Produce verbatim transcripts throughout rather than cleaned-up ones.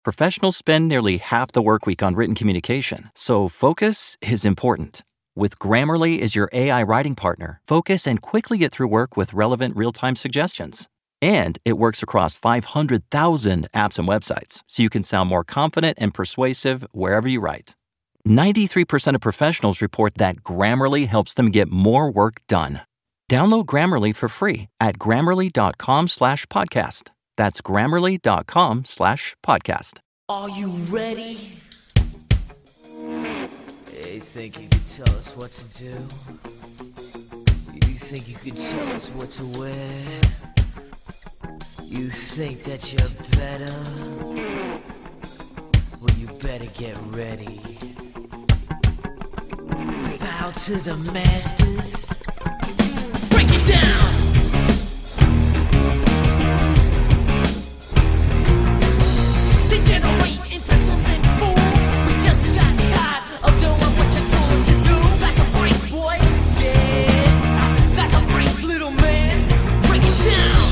Professionals spend nearly half the work week on written communication, so focus is important. With Grammarly as your A I writing partner, focus and quickly get through work with relevant real-time suggestions. And it works across five hundred thousand apps and websites, so you can sound more confident and persuasive wherever you write. ninety-three percent of professionals report that Grammarly helps them get more work done. Download Grammarly for free at grammarly.com slash podcast. That's grammarly.com slash podcast. Are you ready? Hey, think you could tell us what to do? You think you could tell us what to wear? You think that you're better? Well, you better get ready. Bow to the masters. Break it down! Degenerate into something fool. We just got tired of doing what you told us to do. That's a break, boy. Yeah, that's a break, little man. Break it down.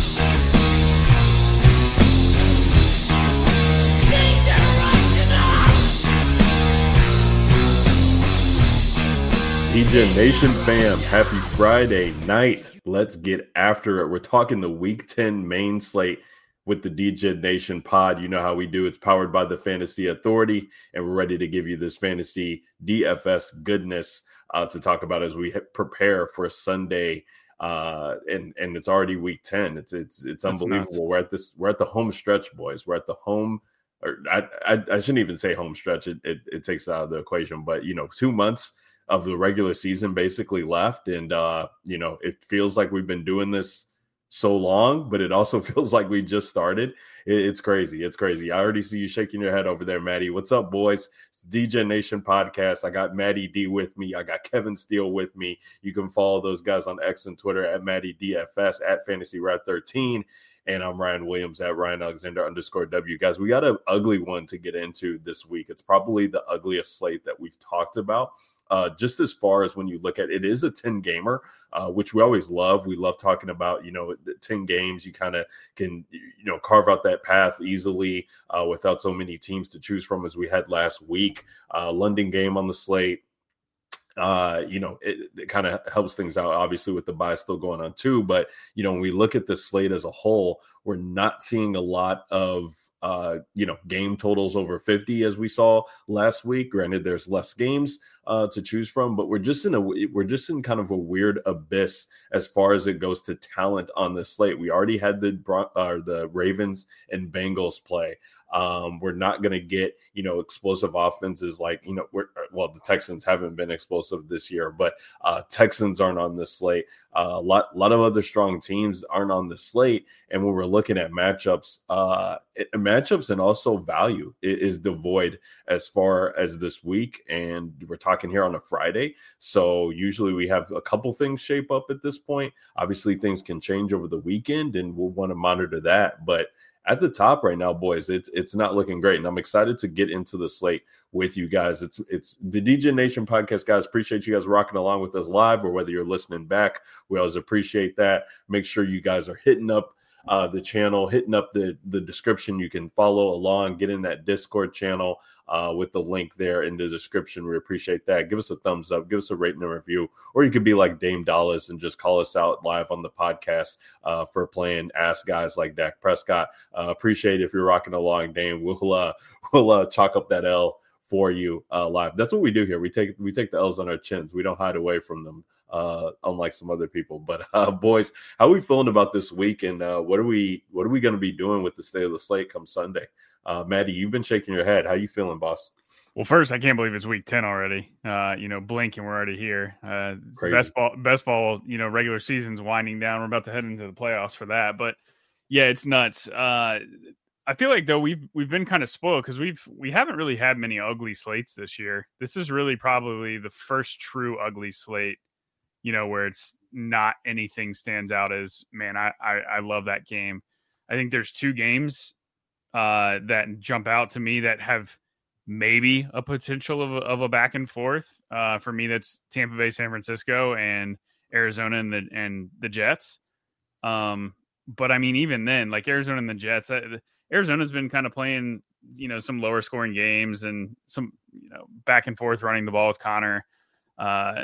D J Nation fam, happy Friday night. Let's get after it. We're talking the Week ten main slate with the D J Nation pod. You know how we do. It's powered by the Fantasy Authority, and we're ready to give you this fantasy D F S goodness uh, to talk about as we prepare for Sunday. Uh, and and it's already Week ten. It's it's it's That's unbelievable. Nuts. We're at this. We're at the home stretch, boys. We're at the home. Or I I, I shouldn't even say home stretch. It, it it takes it out of the equation. But you know, two months of the regular season basically left, and uh, you know, it feels like we've been doing this so long, but it also feels like we just started. It, it's crazy. It's crazy. I already see you shaking your head over there, Maddie. What's up, boys? It's D J Nation podcast. I got Maddie D with me. I got Kevin Steele with me. You can follow those guys on X and Twitter at Maddie D F S, at Fantasy Rat thirteen. And I'm Ryan Williams at Ryan Alexander underscore W. Guys, we got an ugly one to get into this week. It's probably the ugliest slate that we've talked about. Uh, just as far as when you look at it, it is a ten gamer, uh, which we always love. We love talking about, you know, the ten games. You kind of can, you know, carve out that path easily uh, without so many teams to choose from as we had last week. Uh, London game on the slate. Uh, you know, it, it kind of helps things out, obviously, with the bye still going on too. But, you know, when we look at the slate as a whole, we're not seeing a lot of Uh, you know, game totals over fifty as we saw last week. Granted, there's less games uh, to choose from, but we're just in a we're just in kind of a weird abyss as far as it goes to talent on the slate. We already had the uh, the Ravens and Bengals play. Um, we're not going to get, you know, explosive offenses like, you know, we're, well, the Texans haven't been explosive this year, but uh, Texans aren't on the slate. Uh, a lot, lot of other strong teams aren't on the slate. And when we're looking at matchups, uh, it, matchups and also value is devoid as far as this week. And we're talking here on a Friday. So usually we have a couple things shape up at this point. Obviously things can change over the weekend and we'll want to monitor that. But at the top right now, boys, it's it's not looking great. And I'm excited to get into the slate with you guys. It's it's the D J Nation podcast, guys. Appreciate you guys rocking along with us live or whether you're listening back. We always appreciate that. Make sure you guys are hitting up uh, the channel, hitting up the, the description. You can follow along, get in that Discord channel uh, with the link there in the description. We appreciate that. Give us a thumbs up, give us a rating and review, or you could be like Dame Dallas and just call us out live on the podcast uh, for playing ass guys like Dak Prescott. Uh, appreciate it if you're rocking along, Dame. We'll uh, we'll uh, chalk up that L for you uh, live. That's what we do here. We take we take the L's on our chins. We don't hide away from them, uh, unlike some other people. But uh, boys, how are we feeling about this week, and uh, what are we what are we going to be doing with the state of the slate come Sunday? Uh, Maddie, you've been shaking your head. How you feeling, boss? Well, first, I can't believe it's week ten already. Uh, you know, blink and we're already here. Uh, best ball, best ball. You know, regular season's winding down. We're about to head into the playoffs for that. But yeah, it's nuts. Uh, I feel like though we've we've been kind of spoiled because we've we haven't really had many ugly slates this year. This is really probably the first true ugly slate. You know, where it's not anything stands out as, man, I I, I love that game. I think there's two games uh, that jump out to me that have maybe a potential of a, of a back and forth. Uh, for me, that's Tampa Bay, San Francisco, and Arizona and the and the Jets. Um, but I mean, even then, like Arizona and the Jets, uh, Arizona's been kind of playing you know, some lower scoring games and some, you know, back and forth running the ball with Connor. Uh,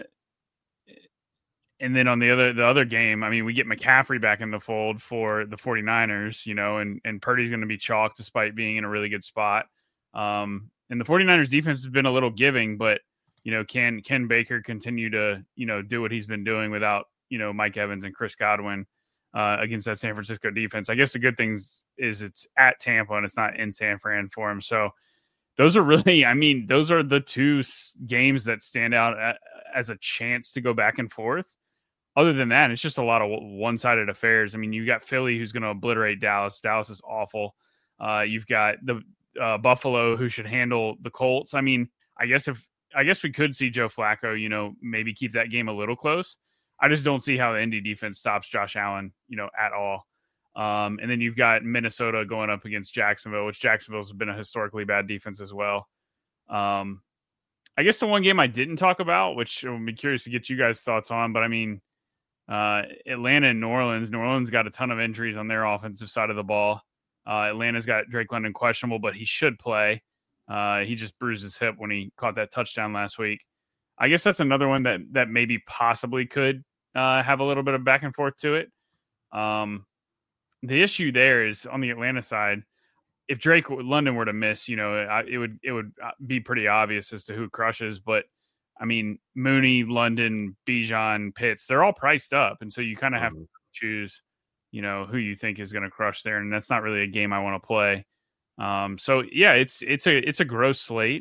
and then on the other, the other game, I mean, we get McCaffrey back in the fold for the 49ers, you know, and, and Purdy's going to be chalk despite being in a really good spot. Um, and the 49ers defense has been a little giving, but, you know, can, can Baker continue to, you know, do what he's been doing without, you know, Mike Evans and Chris Godwin uh, against that San Francisco defense? I guess the good things is it's at Tampa and it's not in San Fran for him. So those are really, I mean, those are the two games that stand out as a chance to go back and forth. Other than that, it's just a lot of one-sided affairs. I mean, you've got Philly, who's going to obliterate Dallas. Dallas is awful. Uh, you've got the uh, Buffalo, who should handle the Colts. I mean, I guess if I guess we could see Joe Flacco, you know, maybe keep that game a little close. I just don't see how the Indy defense stops Josh Allen, you know, at all. Um, and then you've got Minnesota going up against Jacksonville, which Jacksonville's been a historically bad defense as well. Um, I guess the one game I didn't talk about, which I'll be curious to get you guys' thoughts on, but I mean, uh, Atlanta and New Orleans. New Orleans got a ton of injuries on their offensive side of the ball. Uh, Atlanta's got Drake London questionable, but he should play. Uh, he just bruised his hip when he caught that touchdown last week. I guess that's another one that that maybe possibly could uh, have a little bit of back and forth to it. Um, the issue there is on the Atlanta side, if Drake London were to miss, you know, it would it would be pretty obvious as to who crushes. But I mean, Mooney, London, Bijan, Pitts, they're all priced up, and so you kind of have mm-hmm. to choose, you know, who you think is going to crush there, and that's not really a game I want to play. Um, so yeah, it's it's a it's a gross slate.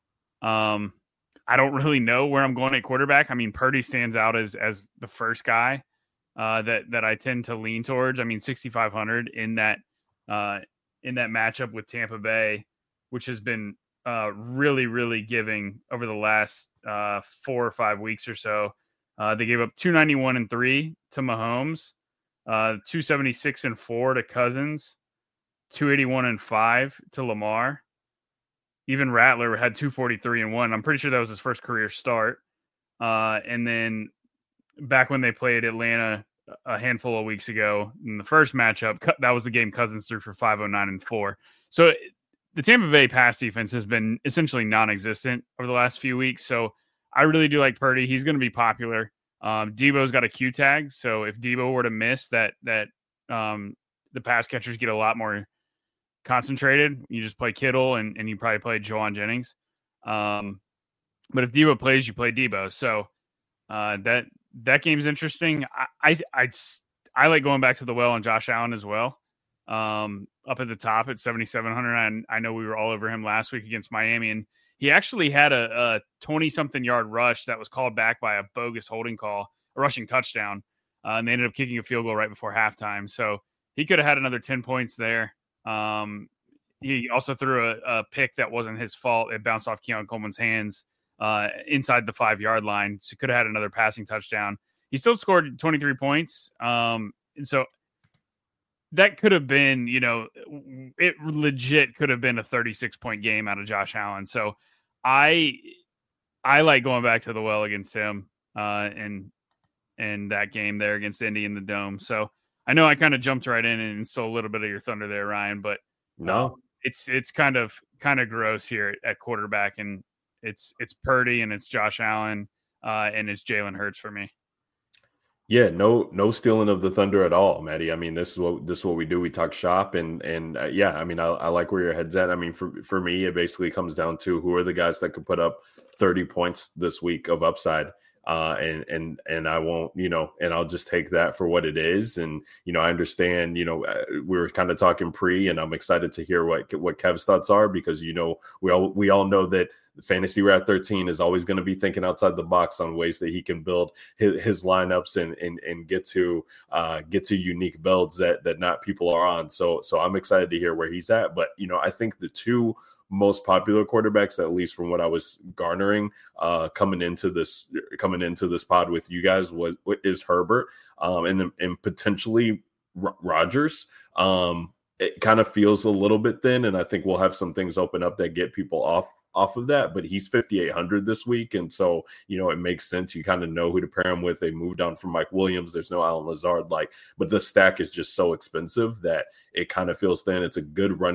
Um, I don't really know where I'm going at quarterback. I mean, Purdy stands out as as the first guy uh, that that I tend to lean towards. I mean, sixty-five hundred in that uh, in that matchup with Tampa Bay, which has been uh, really really giving over the last uh, four or five weeks or so. Uh, they gave up two ninety-one and three to Mahomes, uh, two seventy-six and four to Cousins, two eighty-one and five to Lamar. Even Rattler had two forty-three and one. I'm pretty sure that was his first career start. Uh, and then back when they played Atlanta a handful of weeks ago in the first matchup, that was the game Cousins threw for five oh nine and four. So the Tampa Bay pass defense has been essentially non-existent over the last few weeks. So I really do like Purdy. He's going to be popular. Um, Debo's got a Q tag. So if Debo were to miss that, that um, the pass catchers get a lot more concentrated. You just play Kittle and, and you probably play Jawan Jennings. Um, but if Debo plays, you play Debo. So uh, that that game's interesting. I, I I I like going back to the well on Josh Allen as well. Um, up at the top at seventy-seven hundred. And I know we were all over him last week against Miami, and he actually had a twenty-something yard rush that was called back by a bogus holding call, a rushing touchdown, uh, and they ended up kicking a field goal right before halftime. So he could have had another ten points there. Um, he also threw a, a pick that wasn't his fault. It bounced off Keon Coleman's hands uh, inside the five-yard line. So could have had another passing touchdown. He still scored twenty-three points. Um, and so that could have been, you know, it legit could have been a thirty-six point game out of Josh Allen. So I, I like going back to the well against him uh, and, and that game there against Indy in the Dome. So I know I kind of jumped right in and stole a little bit of your thunder there, Ryan, but no, uh, it's, it's kind of, kind of gross here at quarterback, and it's, it's Purdy and it's Josh Allen uh, and it's Jalen Hurts for me. Yeah, no, no stealing of the thunder at all, Maddie. I mean, this is what this is what we do. We talk shop, and and uh, yeah, I mean, I, I like where your head's at. I mean, for for me, it basically comes down to who are the guys that could put up thirty points this week of upside, uh, and and and I won't, you know, and I'll just take that for what it is. And you know, I understand. You know, uh, we were kind of talking pre, and I'm excited to hear what what Kev's thoughts are, because you know, we all we all know that Fantasy Rat thirteen is always going to be thinking outside the box on ways that he can build his, his lineups and and and get to uh, get to unique builds that that not people are on. So so I'm excited to hear where he's at. But you know, I think the two most popular quarterbacks, at least from what I was garnering uh, coming into this coming into this pod with you guys, was is Herbert um, and then and potentially R- Rodgers. Um, it kind of feels a little bit thin, and I think we'll have some things open up that get people off. off of that, but he's fifty-eight hundred this week. And so, you know, it makes sense. You kind of know who to pair him with. They moved on from Mike Williams. There's no Allen Lazard, like, but the stack is just so expensive that it kind of feels thin. It's a good running,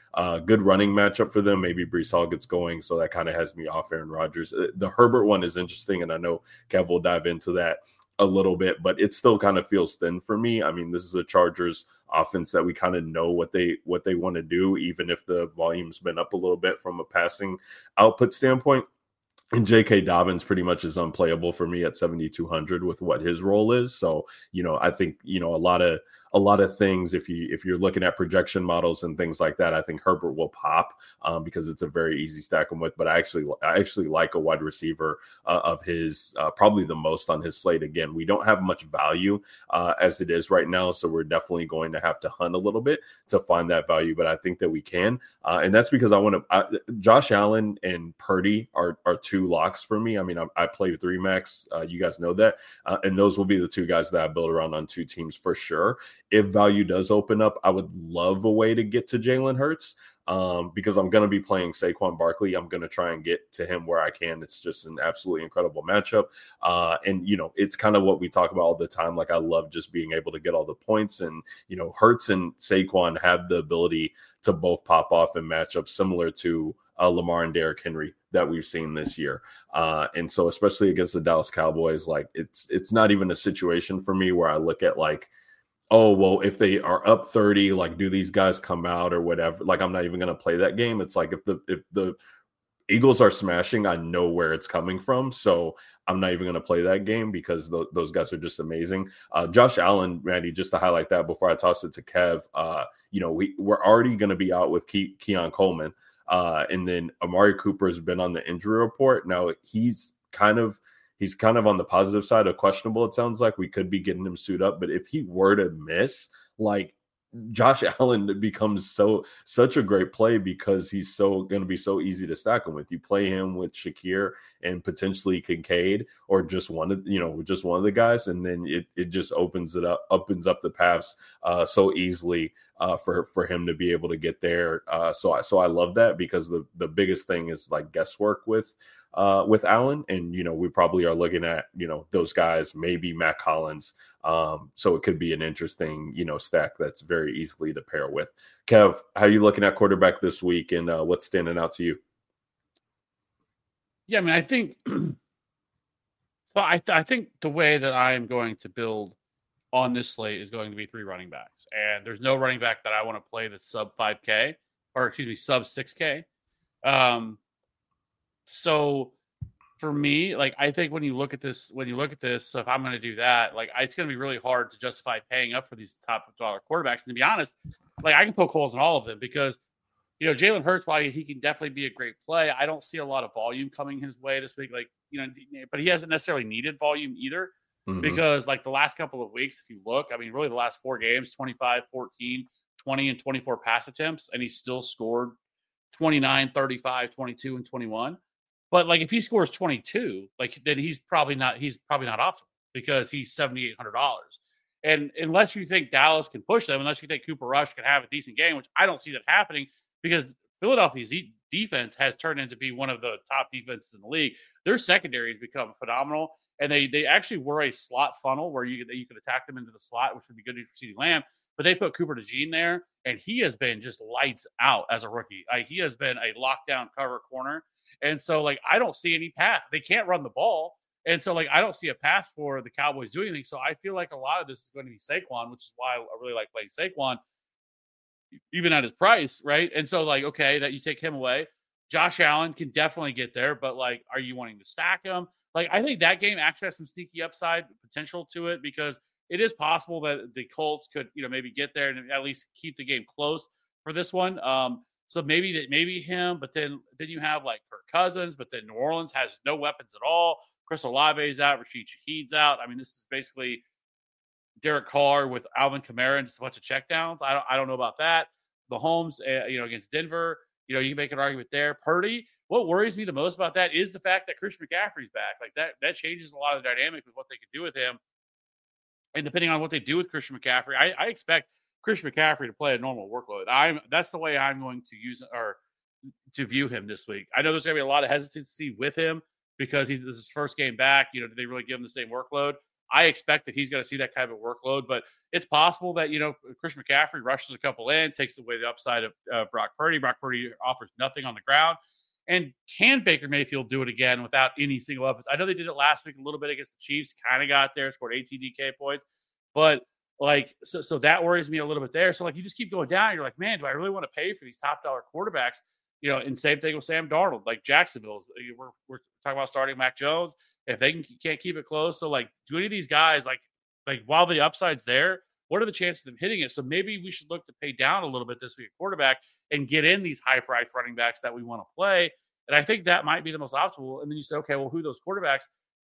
Uh, good running matchup for them. Maybe Breece Hall gets going, so that kind of has me off Aaron Rodgers. The Herbert one is interesting, and I know Kev will dive into that a little bit, but it still kind of feels thin for me. I mean, this is a Chargers offense that we kind of know what they what they want to do, even if the volume's been up a little bit from a passing output standpoint. And J K. Dobbins pretty much is unplayable for me at seventy-two hundred with what his role is. So, you know, I think, you know, a lot of a lot of things, if you if you're looking at projection models and things like that, I think Herbert will pop um, because it's a very easy stack him with. But I actually I actually like a wide receiver uh, of his, uh, probably the most on his slate. Again, we don't have much value uh, as it is right now, so we're definitely going to have to hunt a little bit to find that value. But I think that we can, uh, and that's because I want to. Josh Allen and Purdy are are two locks for me. I mean, I, I play three max. Uh, you guys know that, uh, and those will be the two guys that I build around on two teams for sure. If value does open up, I would love a way to get to Jalen Hurts um, because I'm going to be playing Saquon Barkley. I'm going to try and get to him where I can. It's just an absolutely incredible matchup. Uh, and, you know, it's kind of what we talk about all the time. Like, I love just being able to get all the points. And, you know, Hurts and Saquon have the ability to both pop off in matchups similar to uh, Lamar and Derrick Henry that we've seen this year. Uh, and so especially against the Dallas Cowboys, like it's it's not even a situation for me where I look at like, oh, well, if they are up thirty, like, do these guys come out or whatever? Like, I'm not even going to play that game. It's like if the if the Eagles are smashing, I know where it's coming from. So I'm not even going to play that game because th- those guys are just amazing. Uh, Josh Allen, Randy, just to highlight that before I toss it to Kev, uh, you know, we, we're already going to be out with Ke- Keon Coleman. Uh, and then Amari Cooper has been on the injury report. Now, he's kind of He's kind of on the positive side of questionable. It sounds like we could be getting him suited up, but if he were to miss, like Josh Allen becomes so such a great play because he's so going to be so easy to stack him with. You play him with Shakir and potentially Kincaid, or just one of you know just one of the guys, and then it it just opens it up, opens up the paths uh, so easily uh, for for him to be able to get there. Uh, so I so I love that because the the biggest thing is like guesswork with. Uh, with Allen, and you know we probably are looking at you know those guys, maybe Matt Collins. Um, so it could be an interesting you know stack that's very easily to pair with. Kev, how are you looking at quarterback this week, and uh, what's standing out to you? Yeah, I mean, I think. Well, I th- I think the way that I am going to build on this slate is going to be three running backs, and there's no running back that I want to play that's sub five K or excuse me sub six K. Um, So for me, like, I think when you look at this, when you look at this, so if I'm going to do that, like, it's going to be really hard to justify paying up for these top dollar quarterbacks. And to be honest, like, I can poke holes in all of them because, you know, Jalen Hurts, while he can definitely be a great play, I don't see a lot of volume coming his way this week. Like, you know, but he hasn't necessarily needed volume either mm-hmm. because like the last couple of weeks, if you look, I mean, really the last four games, twenty-five, fourteen, twenty, and twenty-four pass attempts, and he still scored twenty-nine, thirty-five, twenty-two, and twenty-one. But like if he scores twenty-two, like then he's probably not he's probably not optimal because he's seventy-eight hundred dollars. And unless you think Dallas can push them, unless you think Cooper Rush can have a decent game, which I don't see that happening because Philadelphia's defense has turned into be one of the top defenses in the league. Their secondary has become phenomenal, and they they actually were a slot funnel where you you could attack them into the slot, which would be good for CeeDee Lamb. But they put Cooper DeJean there, and he has been just lights out as a rookie. Like, he has been a lockdown cover corner. And so, like, I don't see any path. They can't run the ball. And so, like, I don't see a path for the Cowboys doing anything. So I feel like a lot of this is going to be Saquon, which is why I really like playing Saquon, even at his price, right? And so, like, okay, that you take him away. Josh Allen can definitely get there, but, like, are you wanting to stack him? Like, I think that game actually has some sneaky upside potential to it because it is possible that the Colts could, you know, maybe get there and at least keep the game close for this one. Um, So maybe that maybe him, but then then you have like Kirk Cousins, but then New Orleans has no weapons at all. Chris Olave's out, Rashid Shaheed's out. I mean, this is basically Derek Carr with Alvin Kamara and just a bunch of checkdowns. I don't I don't know about that. Mahomes, uh, you know, against Denver, you know, you can make an argument there. Purdy, what worries me the most about that is the fact that Christian McCaffrey's back. Like that that changes a lot of the dynamic with what they could do with him. And depending on what they do with Christian McCaffrey, I, I expect Christian McCaffrey to play a normal workload. I'm that's the way I'm going to use or to view him this week. I know there's going to be a lot of hesitancy with him because he's this is his first game back. You know, did they really give him the same workload? I expect that he's going to see that kind of a workload, but it's possible that, you know, Christian McCaffrey rushes a couple in, takes away the upside of uh, Brock Purdy. Brock Purdy offers nothing on the ground. And can Baker Mayfield do it again without any single weapons? I know they did it last week a little bit against the Chiefs, kind of got there, scored eighteen D K points. But, like, so, so that worries me a little bit there. So, like, you just keep going down. You're like, man, do I really want to pay for these top dollar quarterbacks? You know, and same thing with Sam Darnold, like Jacksonville's. We're, we're talking about starting Mac Jones. If they can, can't keep it close, so, like, do any of these guys, like, like while the upside's there, what are the chances of them hitting it? So maybe we should look to pay down a little bit this week at quarterback and get in these high-priced running backs that we want to play. And I think that might be the most optimal. And then you say, okay, well, who are those quarterbacks?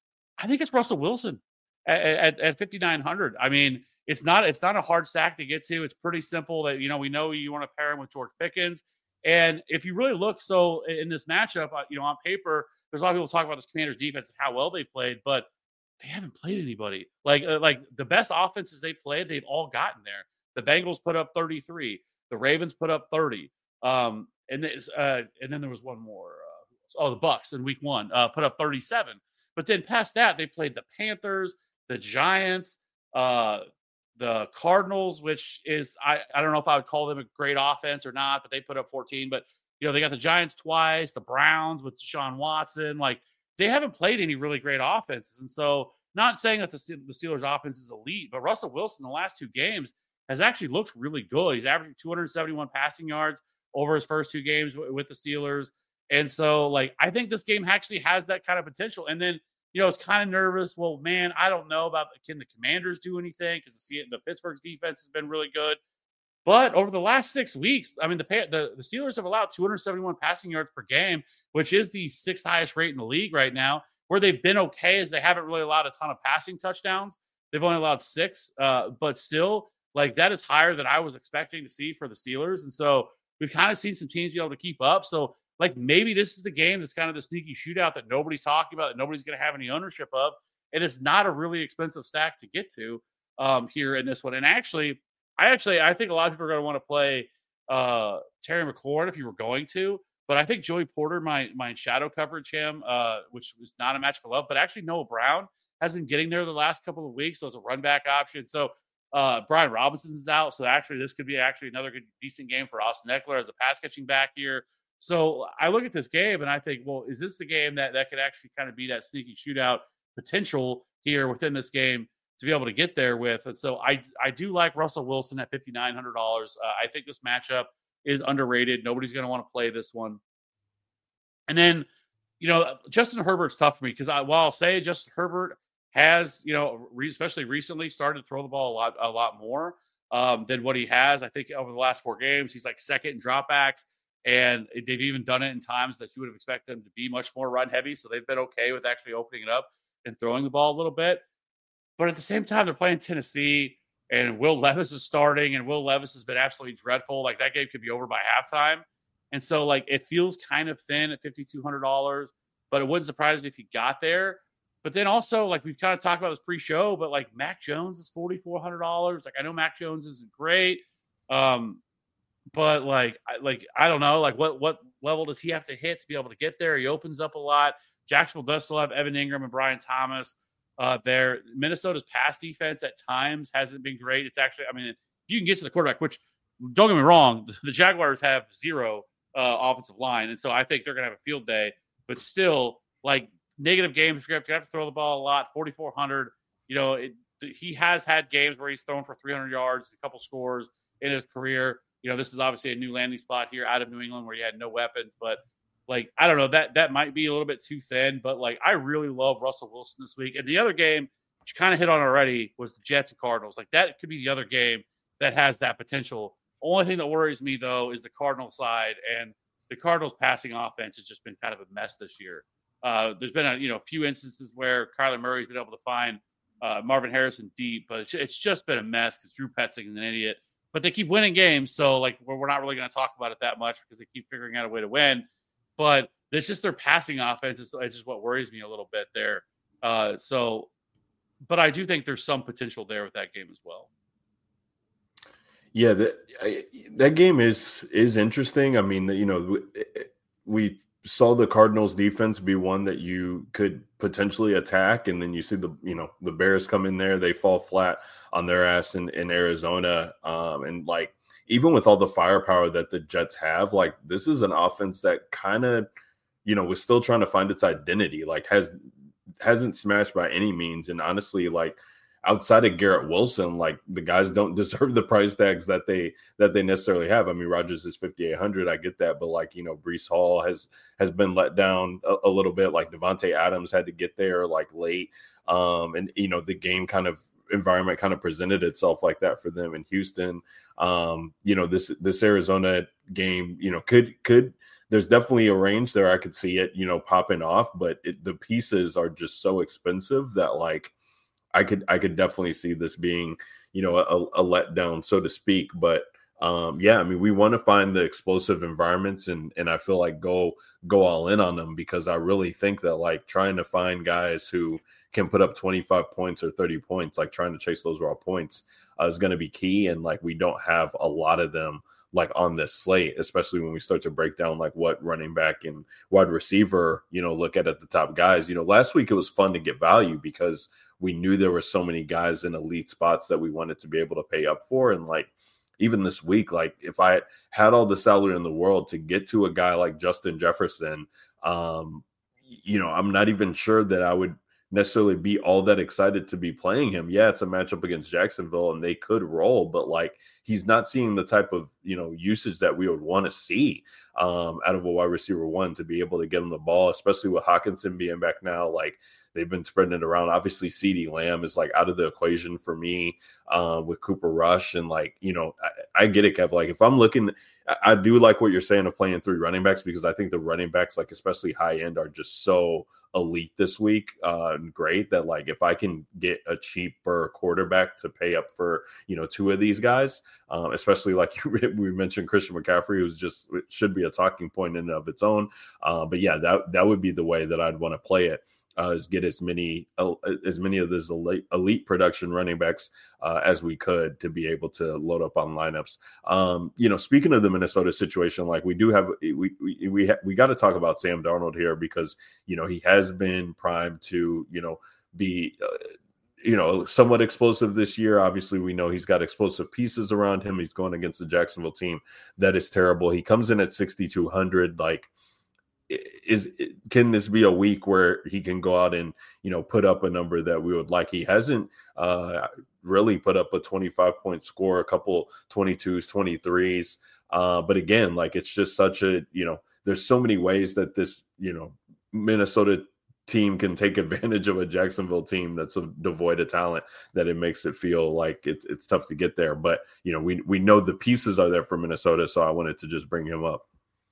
I think it's Russell Wilson at, at, at fifty-nine hundred. I mean, it's not it's not a hard stack to get to. It's pretty simple that, you know, we know you want to pair him with George Pickens. And if you really look, so in this matchup, you know, on paper, there's a lot of people talk about this Commanders defense and how well they've played, but they haven't played anybody. Like, uh, like the best offenses they played, they've all gotten there. The Bengals put up thirty-three. The Ravens put up thirty. Um, and, this, uh, and then there was one more. Oh, the Bucks in week one uh, put up thirty-seven. But then past that, they played the Panthers, the Giants, uh, the Cardinals, which is, I, I don't know if I would call them a great offense or not, but they put up fourteen. But, you know, they got the Giants twice, the Browns with Deshaun Watson. Like, they haven't played any really great offenses. And so, not saying that the, the Steelers' offense is elite, but Russell Wilson, the last two games, has actually looked really good. He's averaging two hundred seventy-one passing yards over his first two games w- with the Steelers. And so, like, I think this game actually has that kind of potential. And then, you know, it's kind of nervous. Well, man, I don't know about, can the Commanders do anything? Because the, the Pittsburgh's defense has been really good. But over the last six weeks, I mean, the, the the Steelers have allowed two hundred seventy-one passing yards per game, which is the sixth highest rate in the league right now. Where they've been okay is they haven't really allowed a ton of passing touchdowns. They've only allowed six, uh, but still, like, that is higher than I was expecting to see for the Steelers. And so we've kind of seen some teams be able to keep up. So, like, maybe this is the game that's kind of the sneaky shootout that nobody's talking about, that nobody's going to have any ownership of. And it's not a really expensive stack to get to um, here in this one. And actually, I actually, I think a lot of people are going to want to play uh, Terry McLaurin if you were going to. But I think Joey Porter might, might shadow coverage him, uh, which was not a match for love. But actually, Noah Brown has been getting there the last couple of weeks. So it's a run back option. So uh, Brian Robinson's out. So actually, this could be actually another good, decent game for Austin Eckler as a pass catching back here. So I look at this game and I think, well, is this the game that, that could actually kind of be that sneaky shootout potential here within this game to be able to get there with? And so I I do like Russell Wilson at fifty-nine hundred dollars. Uh, I think this matchup is underrated. Nobody's going to want to play this one. And then, you know, Justin Herbert's tough for me because I, while I'll say Justin Herbert has, you know, re- especially recently started to throw the ball a lot, a lot more um, than what he has. I think over the last four games, he's like second in dropbacks. And they've even done it in times that you would have expected them to be much more run heavy. So they've been okay with actually opening it up and throwing the ball a little bit. But at the same time, they're playing Tennessee and Will Levis is starting and Will Levis has been absolutely dreadful. Like, that game could be over by halftime. And so, like, it feels kind of thin at fifty-two hundred dollars, but it wouldn't surprise me if he got there. But then also, like, we've kind of talked about this pre-show, but, like, Mac Jones is forty-four hundred dollars. Like, I know Mac Jones isn't great. Um, But like, I, like I don't know, like what what level does he have to hit to be able to get there? He opens up a lot. Jacksonville does still have Evan Ingram and Brian Thomas uh, there. Minnesota's pass defense at times hasn't been great. It's actually, I mean, if you can get to the quarterback, which don't get me wrong, the Jaguars have zero uh, offensive line, and so I think they're going to have a field day. But still, like, negative game script, you have to throw the ball a lot. forty-four hundred, you know, it, he has had games where he's thrown for three hundred yards, a couple scores in his career. You know, this is obviously a new landing spot here out of New England where he had no weapons. But, like, I don't know, that that might be a little bit too thin. But, like, I really love Russell Wilson this week. And the other game, which you kind of hit on already, was the Jets and Cardinals. Like, that could be the other game that has that potential. Only thing that worries me, though, is the Cardinal side. And the Cardinals' passing offense has just been kind of a mess this year. Uh, there's been a you know few instances where Kyler Murray's been able to find uh, Marvin Harrison deep, but it's, it's just been a mess because Drew Petzing is an idiot. But they keep winning games, so like we're, we're not really going to talk about it that much because they keep figuring out a way to win. But it's just their passing offense is it's just what worries me a little bit there. Uh, so, but I do think there's some potential there with that game as well. Yeah, that I, that game is is interesting. I mean, you know, we saw the Cardinals defense be one that you could potentially attack, and then you see the you know the Bears come in there, they fall flat on their ass in, in Arizona, um, and like even with all the firepower that the Jets have, like this is an offense that kind of you know was still trying to find its identity, like has hasn't smashed by any means, and honestly, like outside of Garrett Wilson, like the guys don't deserve the price tags that they that they necessarily have. I mean, Rodgers is fifty-eight hundred, I get that, but like you know, Breece Hall has has been let down a, a little bit. Like Devontae Adams had to get there like late, um, and you know the game kind of environment kind of presented itself like that for them in Houston. Um, you know this this Arizona game, you know, could could. There's definitely a range there. I could see it, you know, popping off, but it, the pieces are just so expensive that like. I could I could definitely see this being, you know, a, a letdown, so to speak. But um, yeah, I mean, we want to find the explosive environments, and and I feel like go go all in on them, because I really think that like trying to find guys who can put up twenty-five points or thirty points, like trying to chase those raw points, uh, is going to be key. And like we don't have a lot of them like on this slate, especially when we start to break down like what running back and wide receiver, you know, look at at the top guys. You know, last week it was fun to get value because we knew there were so many guys in elite spots that we wanted to be able to pay up for. And like, even this week, like if I had all the salary in the world to get to a guy like Justin Jefferson, um, you know, I'm not even sure that I would necessarily be all that excited to be playing him. Yeah, it's a matchup against Jacksonville and they could roll, but like he's not seeing the type of, you know, usage that we would want to see um, out of a wide receiver one to be able to get him the ball, especially with Hawkinson being back now. Like, they've been spreading it around. Obviously, CeeDee Lamb is like out of the equation for me uh, with Cooper Rush. And like, you know, I, I get it, Kev. Like if I'm looking, I do like what you're saying of playing three running backs, because I think the running backs, like especially high end, are just so elite this week. Uh, great that like if I can get a cheaper quarterback to pay up for, you know, two of these guys, um, especially like we mentioned Christian McCaffrey, who's just should be a talking point in and of its own. Uh, but yeah, that that would be the way that I'd want to play it. Uh, is get as many uh, as many of those elite, elite production running backs uh, as we could to be able to load up on lineups. Um, you know, speaking of the Minnesota situation, like we do have, we we we, ha- we got to talk about Sam Darnold here, because you know he has been primed to you know be. Uh, you know, somewhat explosive this year. Obviously, we know he's got explosive pieces around him. He's going against the Jacksonville team that is terrible. He comes in at sixty-two hundred. Like, is can this be a week where he can go out and, you know, put up a number that we would like? He hasn't uh, really put up a twenty-five point score, a couple twenty-twos, twenty-threes. Uh, but again, like it's just such a, you know, there's so many ways that this, you know, Minnesota team can take advantage of a Jacksonville team that's a devoid of talent, that it makes it feel like it, it's tough to get there. But, you know, we, we know the pieces are there for Minnesota. So I wanted to just bring him up.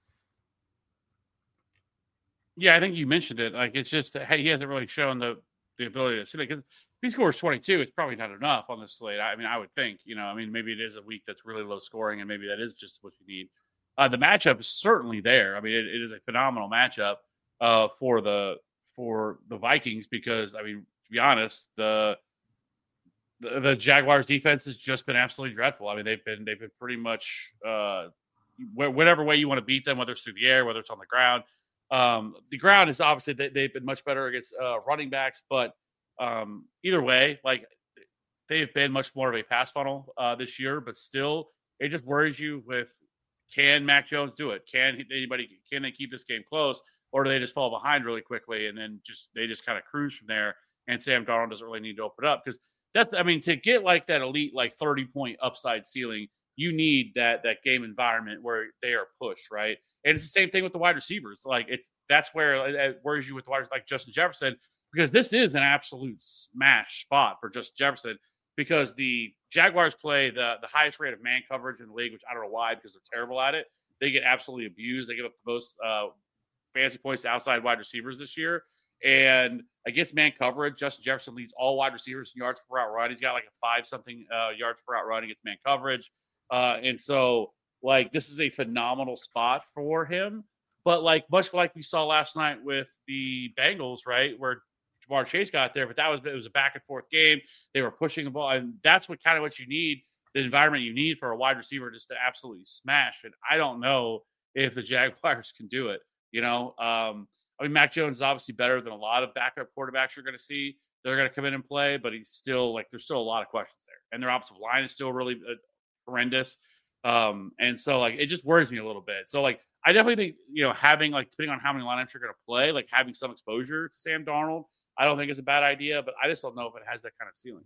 Yeah, I think you mentioned it. Like, it's just that, hey, he hasn't really shown the, the ability to see it. Because if he scores twenty-two, it's probably not enough on this slate. I mean, I would think, you know, I mean, maybe it is a week that's really low scoring, and maybe that is just what you need. Uh, the matchup is certainly there. I mean, it, it is a phenomenal matchup uh, for the for the Vikings, because, I mean, to be honest, the, the the Jaguars defense has just been absolutely dreadful. I mean, they've been they've been pretty much uh, whatever way you want to beat them, whether it's through the air, whether it's on the ground. Um, the ground is obviously they, they've been much better against uh, running backs, but um, either way, like they've been much more of a pass funnel uh, this year. But still, it just worries you with, can Mac Jones do it? Can anybody? Can they keep this game close, or do they just fall behind really quickly and then just they just kind of cruise from there? And Sam Darnold doesn't really need to open it up, because that's, I mean, to get like that elite like thirty point upside ceiling, you need that that game environment where they are pushed, right? And it's the same thing with the wide receivers. Like it's that's where it worries you with the wide, like Justin Jefferson, because this is an absolute smash spot for Justin Jefferson, because the Jaguars play the, the highest rate of man coverage in the league, which I don't know why, because they're terrible at it. They get absolutely abused. They give up the most uh, fantasy points to outside wide receivers this year. And against man coverage, Justin Jefferson leads all wide receivers in yards per out run. He's got like a five something uh, yards per out run against man coverage. Uh, and so, like, this is a phenomenal spot for him. But, like, much like we saw last night with the Bengals, right, where Jamar Chase got there, but that was it was a back-and-forth game. They were pushing the ball, and that's what kind of what you need, the environment you need for a wide receiver just to absolutely smash. And I don't know if the Jaguars can do it. You know, um, I mean, Mac Jones is obviously better than a lot of backup quarterbacks you're going to see. They're going to come in and play, but he's still like, there's still a lot of questions there. And their offensive line is still really uh, horrendous. Um, and so, like, it just worries me a little bit. So, like, I definitely think, you know, having, like, depending on how many lineups you're going to play, like, having some exposure to Sam Darnold, I don't think is a bad idea, but I just don't know if it has that kind of ceiling.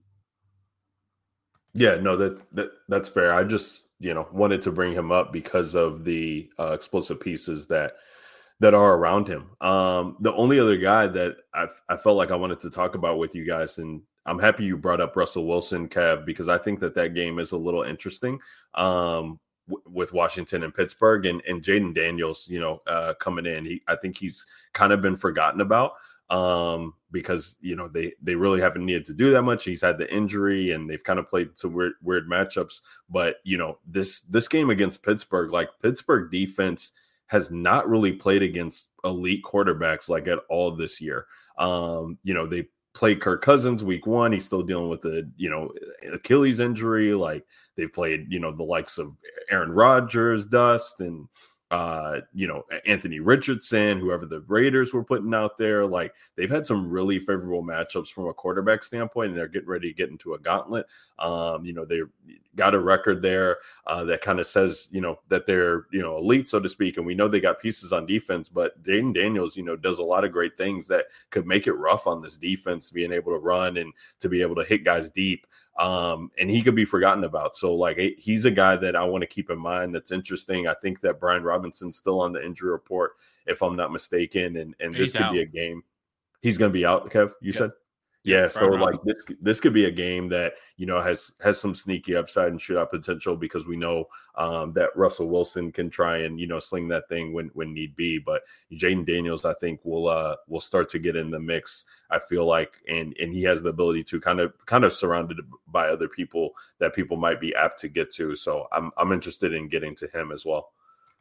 Yeah, no, that, that that's fair. I just, you know, wanted to bring him up because of the uh, explosive pieces that that are around him. Um, the only other guy that I, I felt like I wanted to talk about with you guys, and I'm happy you brought up Russell Wilson, Kev, because I think that that game is a little interesting um, w- with Washington and Pittsburgh, and, and Jaden Daniels, you know, uh, coming in. He, I think he's kind of been forgotten about um, because, you know, they, they really haven't needed to do that much. He's had the injury and they've kind of played some weird, weird matchups. But, you know, this, this game against Pittsburgh, like Pittsburgh defense has not really played against elite quarterbacks like at all this year. Um, you know, they played Kirk Cousins week one. He's still dealing with the, you know, Achilles injury. Like they've played, you know, the likes of Aaron Rodgers, Dust, and, uh, you know, Anthony Richardson, whoever the Raiders were putting out there. Like they've had some really favorable matchups from a quarterback standpoint, and they're getting ready to get into a gauntlet. Um, you know, they got a record there uh, that kind of says, you know, that they're, you know, elite, so to speak. And we know they got pieces on defense, but Jaden Daniels, you know, does a lot of great things that could make it rough on this defense, being able to run and to be able to hit guys deep. Um, and he could be forgotten about. So like, he's a guy that I want to keep in mind. That's interesting. I think that Brian Robinson's still on the injury report, if I'm not mistaken. And, and this could out. be a game. He's going to be out, Kev, you Yep. said? Yeah, so Brian like this, this could be a game that, you know, has has some sneaky upside and shootout potential, because we know um, that Russell Wilson can try and, you know, sling that thing when when need be. But Jaden Daniels, I think, will uh, will start to get in the mix, I feel like, and and he has the ability to kind of kind of surrounded by other people that people might be apt to get to. So I'm I'm interested in getting to him as well.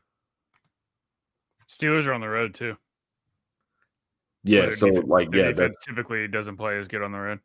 Steelers are on the road too. Yeah, Their so defense, like their yeah, defense that's typically doesn't play as good on the road.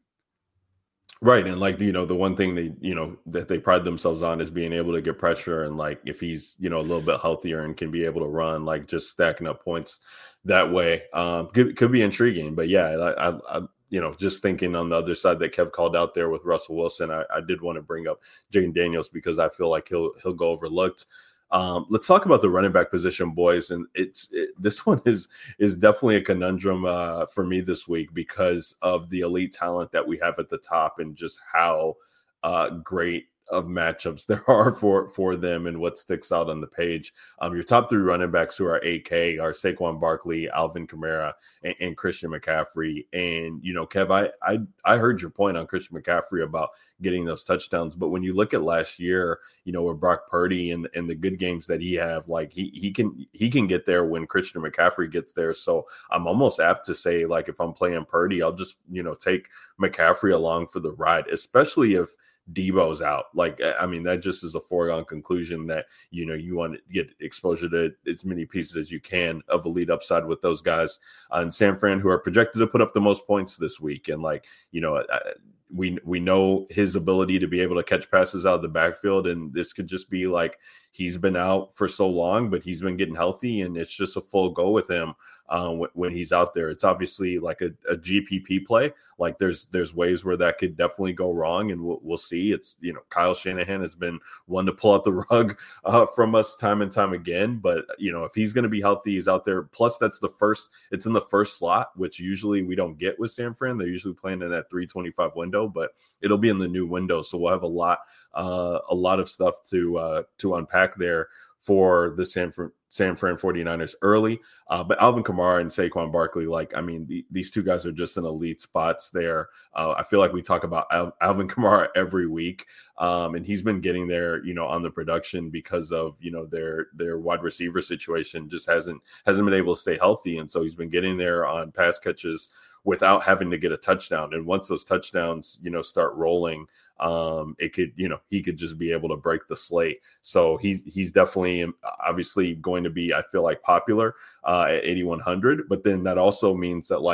right. And like, you know, the one thing they, you know, that they pride themselves on is being able to get pressure. And like, if he's, you know, a little bit healthier and can be able to run, like just stacking up points that way, um, could, could be intriguing. But yeah, I, I, I, you know, just thinking on the other side that Kev called out there with Russell Wilson, I, I did want to bring up Jaden Daniels because I feel like he'll, he'll go overlooked. Um, let's talk about the running back position, boys. And it's it, this one is is definitely a conundrum uh, for me this week because of the elite talent that we have at the top and just how uh, great of matchups there are for for them and what sticks out on the page. Um, your top three running backs who are A K are Saquon Barkley, Alvin Kamara, and, and Christian McCaffrey. And, you know, Kev, I, I I heard your point on Christian McCaffrey about getting those touchdowns. But when you look at last year, you know, with Brock Purdy and, and the good games that he have, like he he can he can get there when Christian McCaffrey gets there. So I'm almost apt to say, like, if I'm playing Purdy, I'll just, you know, take McCaffrey along for the ride, especially if Debo's out. Like, I mean, that just is a foregone conclusion that, you know, you want to get exposure to as many pieces as you can of elite upside with those guys on San Fran, who are projected to put up the most points this week. And like, you know, we, we know his ability to be able to catch passes out of the backfield. And this could just be like, he's been out for so long, but he's been getting healthy and it's just a full go with him. Uh, when, when he's out there, it's obviously like a, a G P P play. Like there's there's ways where that could definitely go wrong, and we'll, we'll see. It's, you know, Kyle Shanahan has been one to pull out the rug uh, from us time and time again. But, you know, if he's going to be healthy, he's out there. Plus, that's the first. It's in the first slot, which usually we don't get with San Fran. They're usually playing in that three twenty-five window, but it'll be in the new window, so we'll have a lot uh, a lot of stuff to uh, to unpack there for the San Fran, San Fran forty-niners early. Uh, but Alvin Kamara and Saquon Barkley, like, I mean, the, these two guys are just in elite spots there. Uh, I feel like we talk about Al- Alvin Kamara every week, um, and he's been getting there, you know, on the production because of, you know, their their wide receiver situation just hasn't hasn't been able to stay healthy. And so he's been getting there on pass catches without having to get a touchdown. And once those touchdowns, you know, start rolling, um, it could, you know, he could just be able to break the slate. So he's, he's definitely obviously going to be, I feel like, popular uh, at eighty-one hundred, but then that also means that, like,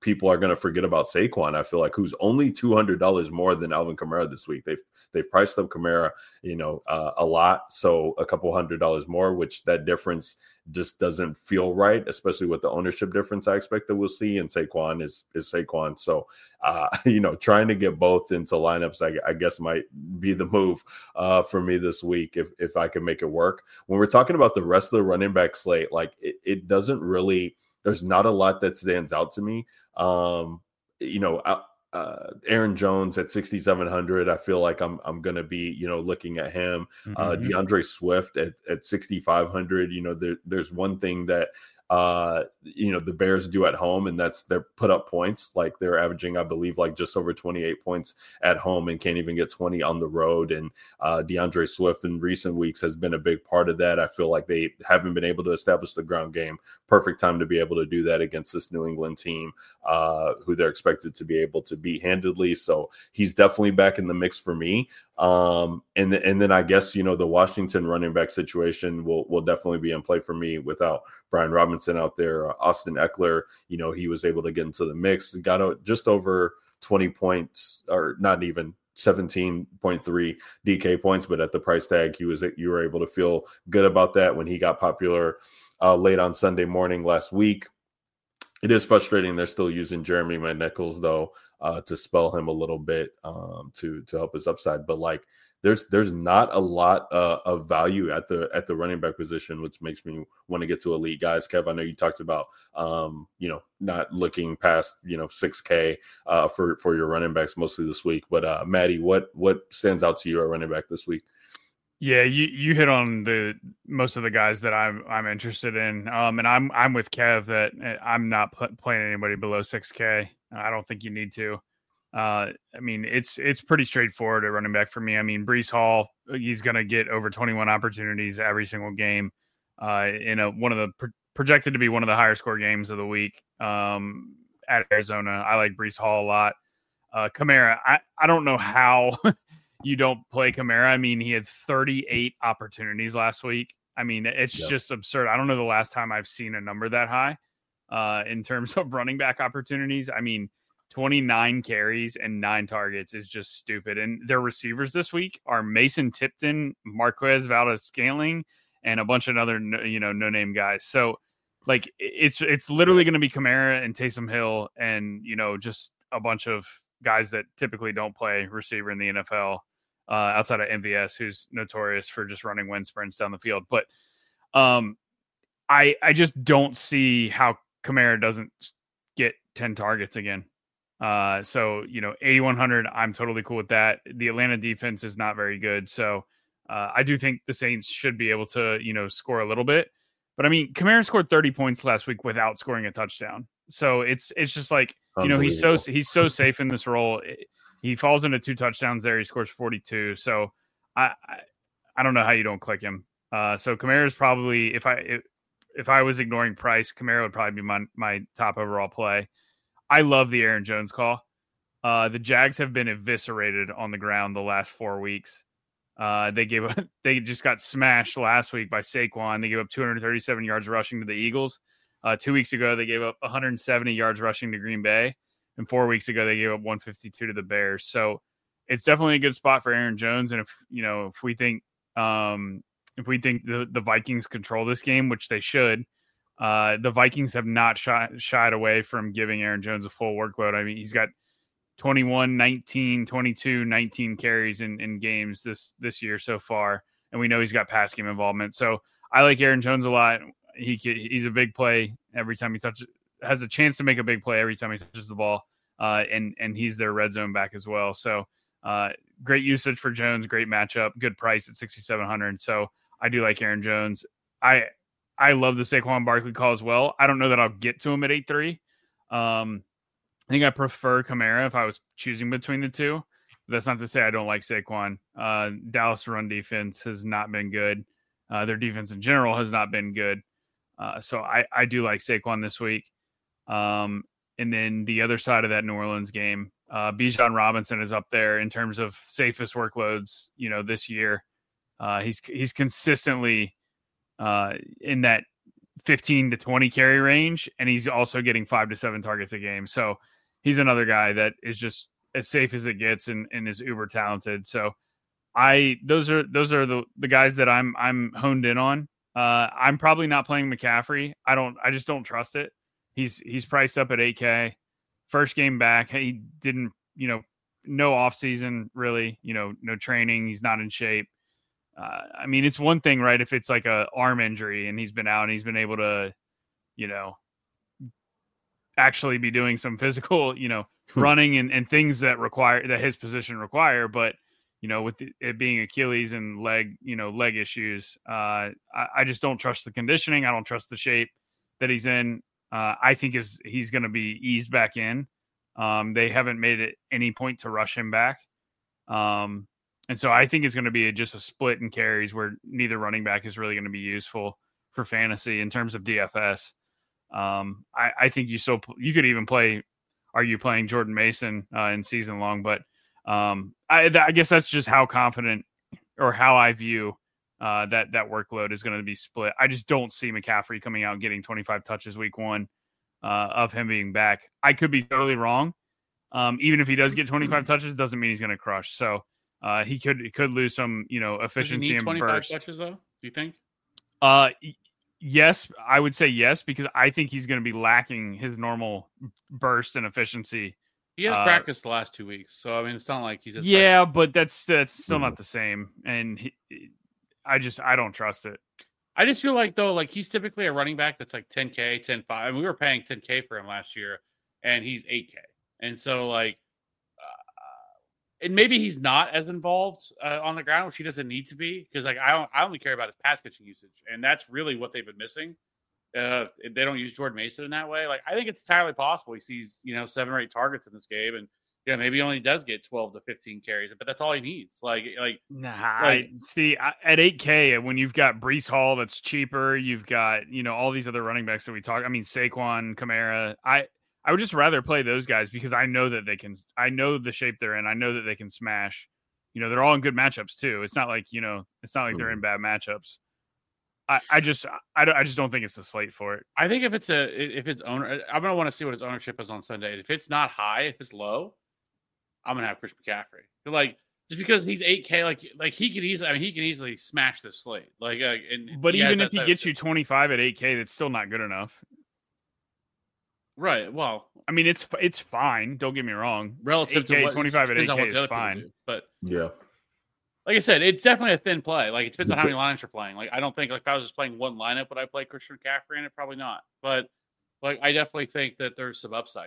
people are going to forget about Saquon. I feel like who's only two hundred dollars more than Alvin Kamara this week. They've they've priced up Kamara, you know, uh, a lot, so a couple hundred dollars more, which that difference just doesn't feel right, especially with the ownership difference I expect that we'll see. And Saquon is is Saquon, so uh, you know, trying to get both into lineups, I, I guess, might be the move uh, for me this week if if I can make it work. When we're talking about the rest of the running back slate, like it, it doesn't really. There's not a lot that stands out to me. Um, you know, uh, Aaron Jones at sixty-seven hundred. I feel like I'm I'm going to be, you know, looking at him. Mm-hmm. Uh, DeAndre Swift at, at sixty-five hundred. You know, there, there's one thing that, uh, you know, the Bears do at home, and that's they're put up points. Like they're averaging, I believe, like just over twenty-eight points at home and can't even get twenty on the road. And uh, DeAndre Swift in recent weeks has been a big part of that. I feel like they haven't been able to establish the ground game. Perfect time to be able to do that against this New England team, uh, who they're expected to be able to beat handedly. So he's definitely back in the mix for me. Um, and, th- and then I guess, you know, the Washington running back situation will, will definitely be in play for me without Brian Robinson out there. Uh, Austin Eckler, you know, he was able to get into the mix, got a, just over twenty points, or not even seventeen point three D K points, but at the price tag, he was, you were able to feel good about that when he got popular uh, late on Sunday morning last week. It is frustrating. They're still using Jeremy McNichols though, uh, to spell him a little bit um, to, to help his upside. But like, There's there's not a lot uh, of value at the at the running back position, which makes me want to get to elite guys. Kev, I know you talked about um, you know, not looking past, you know, six K uh, for for your running backs mostly this week. But uh, Maddie, what what stands out to you at running back this week? Yeah, you, you hit on the most of the guys that I'm I'm interested in, um, and I'm I'm with Kev that I'm not pl- playing anybody below six K. I don't think you need to. Uh, I mean, it's it's pretty straightforward at running back for me. I mean, Breece Hall, he's going to get over twenty-one opportunities every single game uh, in a one of the pro- projected to be one of the higher score games of the week um, at Arizona. I like Breece Hall a lot. Uh, Kamara, I, I don't know how you don't play Kamara. I mean, he had thirty-eight opportunities last week. I mean, it's yep. just absurd. I don't know the last time I've seen a number that high uh, in terms of running back opportunities. I mean, twenty-nine carries and nine targets is just stupid. And their receivers this week are Mason Tipton, Marquez Valdes-Scantling, and a bunch of other, you know, no-name guys. So, like, it's it's literally going to be Kamara and Taysom Hill and, you know, just a bunch of guys that typically don't play receiver in the N F L uh, outside of M V S, who's notorious for just running wind sprints down the field. But um, I I just don't see how Kamara doesn't get ten targets again. Uh, so, you know, eighty-one hundred, I'm totally cool with that. The Atlanta defense is not very good. So uh, I do think the Saints should be able to, you know, score a little bit. But I mean, Kamara scored thirty points last week without scoring a touchdown. So it's it's just like, you know, he's so he's so safe in this role. He falls into two touchdowns there. He scores forty-two. So I I, I don't know how you don't click him. Uh, so Kamara is probably, if I if, if I was ignoring price, Kamara would probably be my my top overall play. I love the Aaron Jones call. Uh, the Jags have been eviscerated on the ground the last four weeks. Uh, they gave up, they just got smashed last week by Saquon. They gave up two hundred thirty-seven yards rushing to the Eagles. Uh, two weeks ago, they gave up one hundred seventy yards rushing to Green Bay. And four weeks ago, they gave up one fifty-two to the Bears. So it's definitely a good spot for Aaron Jones. And if, you know, if we think, um, if we think the, the Vikings control this game, which they should, Uh, the Vikings have not shy, shied away from giving Aaron Jones a full workload. I mean, he's got twenty-one, nineteen, twenty-two, nineteen carries in, in games this, this year so far. And we know he's got pass game involvement. So I like Aaron Jones a lot. He He's a big play every time he touches, has a chance to make a big play every time he touches the ball. Uh, and, and he's their red zone back as well. So uh, great usage for Jones, great matchup, good price at sixty-seven hundred. So I do like Aaron Jones. I, I love the Saquon Barkley call as well. I don't know that I'll get to him at eight three. Um, I think I prefer Kamara if I was choosing between the two. That's not to say I don't like Saquon. Uh, Dallas run defense has not been good. Uh, their defense in general has not been good. Uh, so I, I do like Saquon this week. Um, and then the other side of that New Orleans game, uh, Bijan Robinson is up there in terms of safest workloads, you know, this year. Uh, he's he's consistently uh, in that fifteen to twenty carry range, and he's also getting five to seven targets a game. So he's another guy that is just as safe as it gets and, and is uber talented. So I those are those are the, the guys that I'm I'm honed in on. Uh, I'm probably not playing McCaffrey. I don't I just don't trust it. He's he's priced up at eight K. First game back, he didn't, you know, no off season really, you know, no training. He's not in shape. Uh, I mean, it's one thing, right? If it's like a arm injury and he's been out and he's been able to, you know, actually be doing some physical, you know, running and, and things that require that his position require. But, you know, with it being Achilles and leg, you know, leg issues, uh, I, I just don't trust the conditioning. I don't trust the shape that he's in. Uh, I think is he's going to be eased back in. Um, they haven't made it any point to rush him back. Um, and so I think it's going to be a, just a split in carries where neither running back is really going to be useful for fantasy in terms of D F S. Um, I, I think you so you could even play. Are you playing Jordan Mason uh, in season long? But um, I, I guess that's just how confident or how I view uh, that that workload is going to be split. I just don't see McCaffrey coming out and getting twenty-five touches week one uh, of him being back. I could be totally wrong. Um, even if he does get twenty-five touches, it doesn't mean he's going to crush. So uh, he could he could lose some, you know, efficiency. Does he need and twenty-five burst. touches though? Do you think? Uh, yes, I would say yes, because I think he's going to be lacking his normal burst and efficiency. He has uh, practiced the last two weeks, so I mean, it's not like he's just yeah, like, but that's that's still Mhm. not the same. And he, I just I don't trust it. I just feel like though, like he's typically a running back that's like ten K, ten five. I mean, we were paying ten K for him last year, and he's eight K. And so like, uh, and maybe he's not as involved uh, on the ground, which he doesn't need to be, because like I don't, I only care about his pass catching usage, and that's really what they've been missing. Uh, they don't use Jordan Mason in that way. Like I think it's entirely possible he sees, you know, seven or eight targets in this game, and yeah, maybe he only does get twelve to fifteen carries, but that's all he needs. Like, like Nah, Like- I see I- at eight K when you've got Brees Hall that's cheaper, you've got, you know, all these other running backs that we talk. I mean, Saquon, Kamara. I I would just rather play those guys because I know that they can. I know the shape they're in. I know that they can smash. You know, they're all in good matchups too. It's not like, you know, it's not like they're in bad matchups. I, I just I, don't- I just don't think it's a slate for it. I think if it's a if it's owner, I'm gonna want to see what his ownership is on Sunday. If it's not high, if it's low, I'm gonna have Chris McCaffrey. Like just because he's eight K, like like he could easily, I mean, he can easily smash this slate. Like, uh, and But yeah, even that- if he that- gets you twenty-five at eight K, that's still not good enough. right, well, I mean, it's it's fine. Don't get me wrong. relative to eight K, what twenty-five at depends on eight K what the is other people fine. do. But Yeah. like I said, it's definitely a thin play. Like it depends on how many lineups you're playing. Like I don't think like if I was just playing one lineup, would I play Christian McCaffrey in it? Probably not. But like I definitely think that there's some upside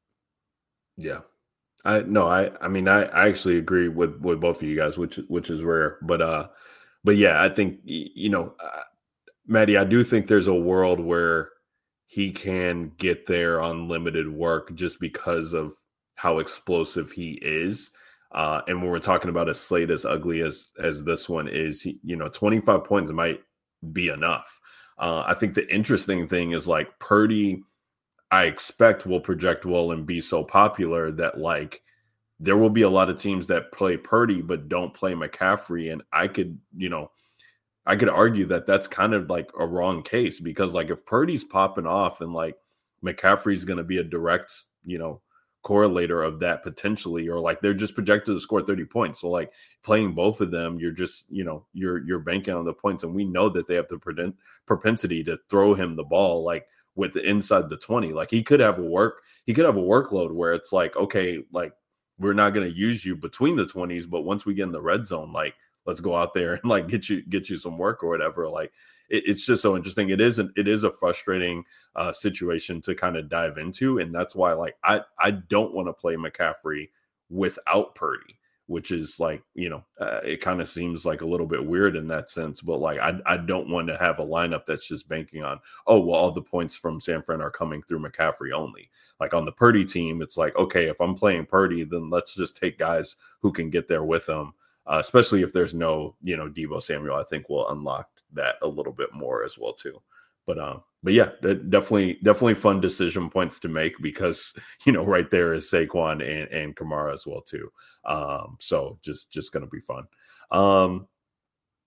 here. Yeah. I no, I I mean I, I actually agree with with both of you guys, which which is rare. But uh but yeah, I think y- you know, uh, Maddie, I do think there's a world where he can get there on limited work just because of how explosive he is. Uh, and when we're talking about a slate as ugly as as this one is, he, you know, twenty-five points might be enough. Uh, I think the interesting thing is like Purdy, I expect will project well and be so popular that like there will be a lot of teams that play Purdy but don't play McCaffrey. And I could, you know, I could argue that that's kind of like a wrong case because like if Purdy's popping off and like McCaffrey's going to be a direct, you know, correlator of that potentially, or like they're just projected to score thirty points. So like playing both of them, you're just, you know, you're, you're banking on the points. And we know that they have the propensity to throw him the ball, like with the inside the twenty, like he could have a work, he could have a workload where it's like, okay, like we're not going to use you between the twenties, but once we get in the red zone, like, let's go out there and like get you, get you some work or whatever. Like it, it's just so interesting. It isn't, it is a frustrating uh, situation to kind of dive into. And that's why, like, I, I don't want to play McCaffrey without Purdy, which is like, you know, uh, it kind of seems like a little bit weird in that sense, but like, I, I don't want to have a lineup that's just banking on, oh, well, all the points from San Fran are coming through McCaffrey only. Like on the Purdy team, it's like, okay, if I'm playing Purdy, then let's just take guys who can get there with him. Uh, especially if there's no, you know, Deebo Samuel, I think will unlock that a little bit more as well too. But um, but yeah, definitely, definitely fun decision points to make because you know right there is Saquon and, and Kamara as well too. Um, so just just gonna be fun. Um,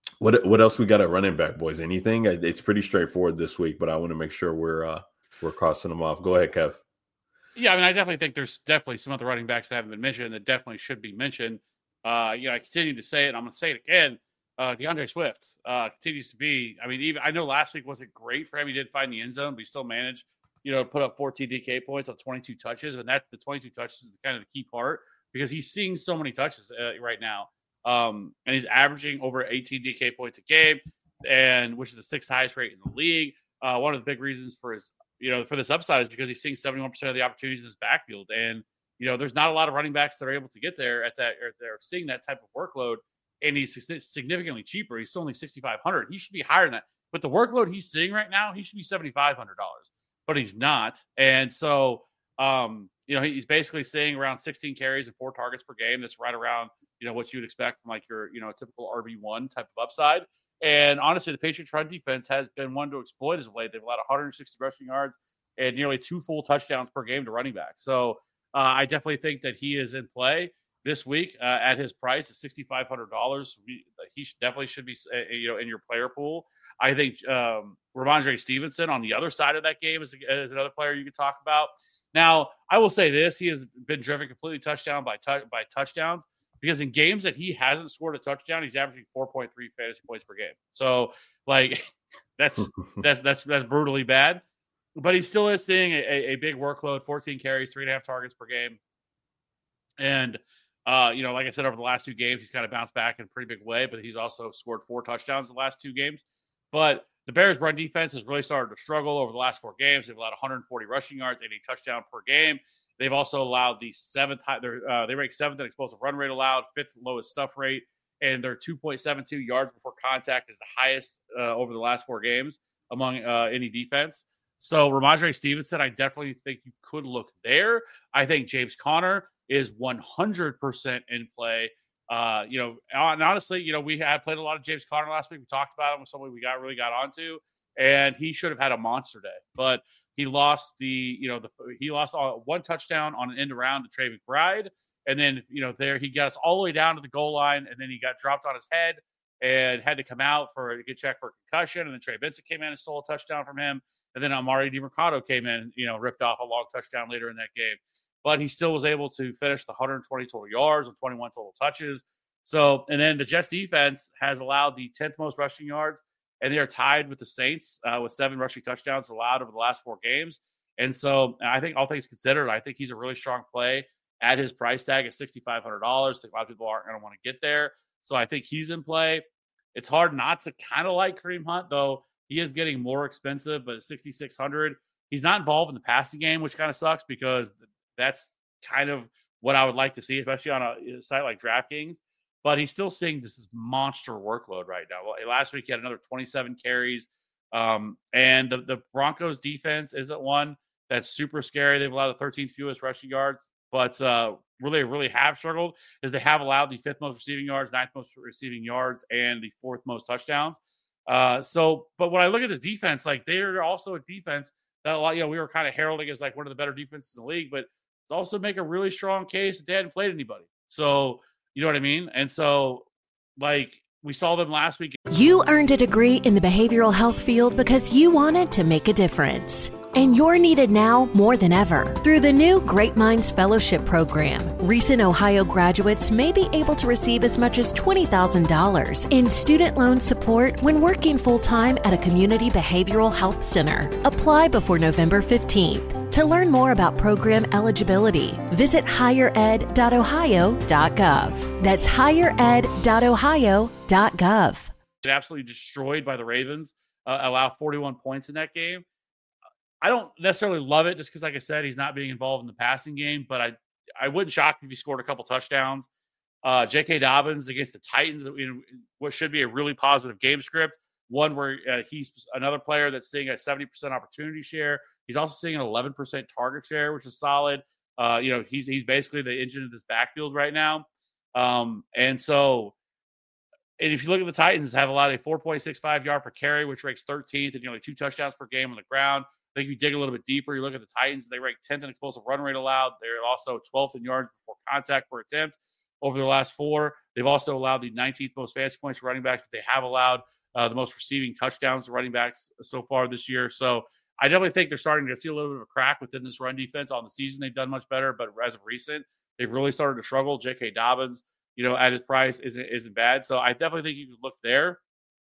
What what else we got at running back, boys? Anything? It's pretty straightforward this week, but I want to make sure we're uh, we're crossing them off. Go ahead, Kev. Yeah, I mean, I definitely think there's definitely some other running backs that haven't been mentioned that definitely should be mentioned. Uh, you know, I continue to say it, and I'm going to say it again. Uh, DeAndre Swift uh, continues to be. I mean, even I know last week wasn't great for him. He did find the end zone, but he still managed, you know, to put up fourteen D K points on twenty-two touches, and that the twenty-two touches is kind of the key part because he's seeing so many touches uh, right now, um, and he's averaging over eighteen D K points a game, and which is the sixth highest rate in the league. Uh, one of the big reasons for his, you know, for this upside is because he's seeing seventy-one percent of the opportunities in his backfield, and you know, there's not a lot of running backs that are able to get there at that, or they're seeing that type of workload. And he's significantly cheaper. He's only sixty-five hundred dollars. He should be higher than that. But the workload he's seeing right now, he should be seventy-five hundred dollars. But he's not. And so, um, you know, he's basically seeing around sixteen carries and four targets per game. That's right around, you know, what you would expect from like your, you know, typical R B one type of upside. And honestly, the Patriots run defense has been one to exploit as of late. They've allowed one hundred sixty rushing yards and nearly two full touchdowns per game to running back. So uh, I definitely think that he is in play this week uh, at his price of sixty-five hundred dollars. He should, definitely should be, uh, you know, in your player pool. I think um, Ramondre Stevenson on the other side of that game is, is another player you could talk about. Now, I will say this: he has been driven completely touchdown by t- by touchdowns because in games that he hasn't scored a touchdown, he's averaging four point three fantasy points per game. So, like, that's that's that's that's brutally bad. But he still is seeing a, a big workload: fourteen carries, three and a half targets per game, and Uh, you know, like I said, over the last two games, he's kind of bounced back in a pretty big way, but he's also scored four touchdowns in the last two games. But the Bears' run defense has really started to struggle over the last four games. They've allowed one hundred forty rushing yards and a touchdown per game. They've also allowed the seventh, uh, they rank seventh in explosive run rate allowed, fifth lowest stuff rate, and their two point seven two yards before contact is the highest uh, over the last four games among uh, any defense. So Ramondre Stevenson, I definitely think you could look there. I think James Conner is one hundred percent in play. Uh, you know, and honestly, you know, we had played a lot of James Conner last week. We talked about him with somebody we got really got onto, and he should have had a monster day, but he lost the, you know, the he lost all, one touchdown on an end around to Trey McBride, and then you know there he got us all the way down to the goal line, and then he got dropped on his head and had to come out for a good check for a concussion, and then Trey Benson came in and stole a touchdown from him, and then Amari DiMercado came in, you know, ripped off a long touchdown later in that game. But he still was able to finish the one hundred twenty total yards and twenty-one total touches. So, and then the Jets defense has allowed the tenth most rushing yards, and they are tied with the Saints uh, with seven rushing touchdowns allowed over the last four games. And so I think all things considered, I think he's a really strong play at his price tag at sixty-five hundred dollars. I think a lot of people aren't going to want to get there. So I think he's in play. It's hard not to kind of like Kareem Hunt, though he is getting more expensive, but at sixty-six hundred dollars, he's not involved in the passing game, which kind of sucks because – that's kind of what I would like to see, especially on a site like DraftKings. But he's still seeing this monster workload right now. Well, last week he had another twenty-seven carries. Um, and the, the Broncos defense isn't one that's super scary. They've allowed the thirteenth fewest rushing yards, but uh, really, really have struggled is they have allowed the fifth most receiving yards, ninth most receiving yards, and the fourth most touchdowns. Uh, so, but when I look at this defense, like they're also a defense that a lot, you know, we were kind of heralding as like one of the better defenses in the league, but also make a really strong case that they hadn't played anybody. So, you know what I mean? And so, like, we saw them last week. You earned a degree in the behavioral health field because you wanted to make a difference. And you're needed now more than ever. Through the new Great Minds Fellowship Program, recent Ohio graduates may be able to receive as much as twenty thousand dollars in student loan support when working full-time at a community behavioral health center. Apply before November fifteenth. To learn more about program eligibility, visit higher ed dot ohio dot gov. That's higher ed dot ohio dot gov. Absolutely destroyed by the Ravens, uh, allow forty-one points in that game. I don't necessarily love it just because, like I said, he's not being involved in the passing game, but I, I wouldn't shock if he scored a couple touchdowns. Uh, J K. Dobbins against the Titans, in what should be a really positive game script, one where uh, he's another player that's seeing a seventy percent opportunity share. He's also seeing an eleven percent target share, which is solid. Uh, you know, he's he's basically the engine of this backfield right now. Um, and so, and if you look at the Titans, have allowed a four point six five yard per carry, which ranks thirteenth, and nearly two touchdowns per game on the ground. I think if you dig a little bit deeper, you look at the Titans, they rank tenth in explosive run rate allowed. They're also twelfth in yards before contact per attempt. over the last four. They've also allowed the nineteenth most fantasy points for running backs, but they have allowed uh, the most receiving touchdowns to running backs so far this year. So I definitely think they're starting to see a little bit of a crack within this run defense. On the season, they've done much better, but as of recent, they've really started to struggle. J K. Dobbins, you know, at his price isn't isn't bad. So I definitely think you could look there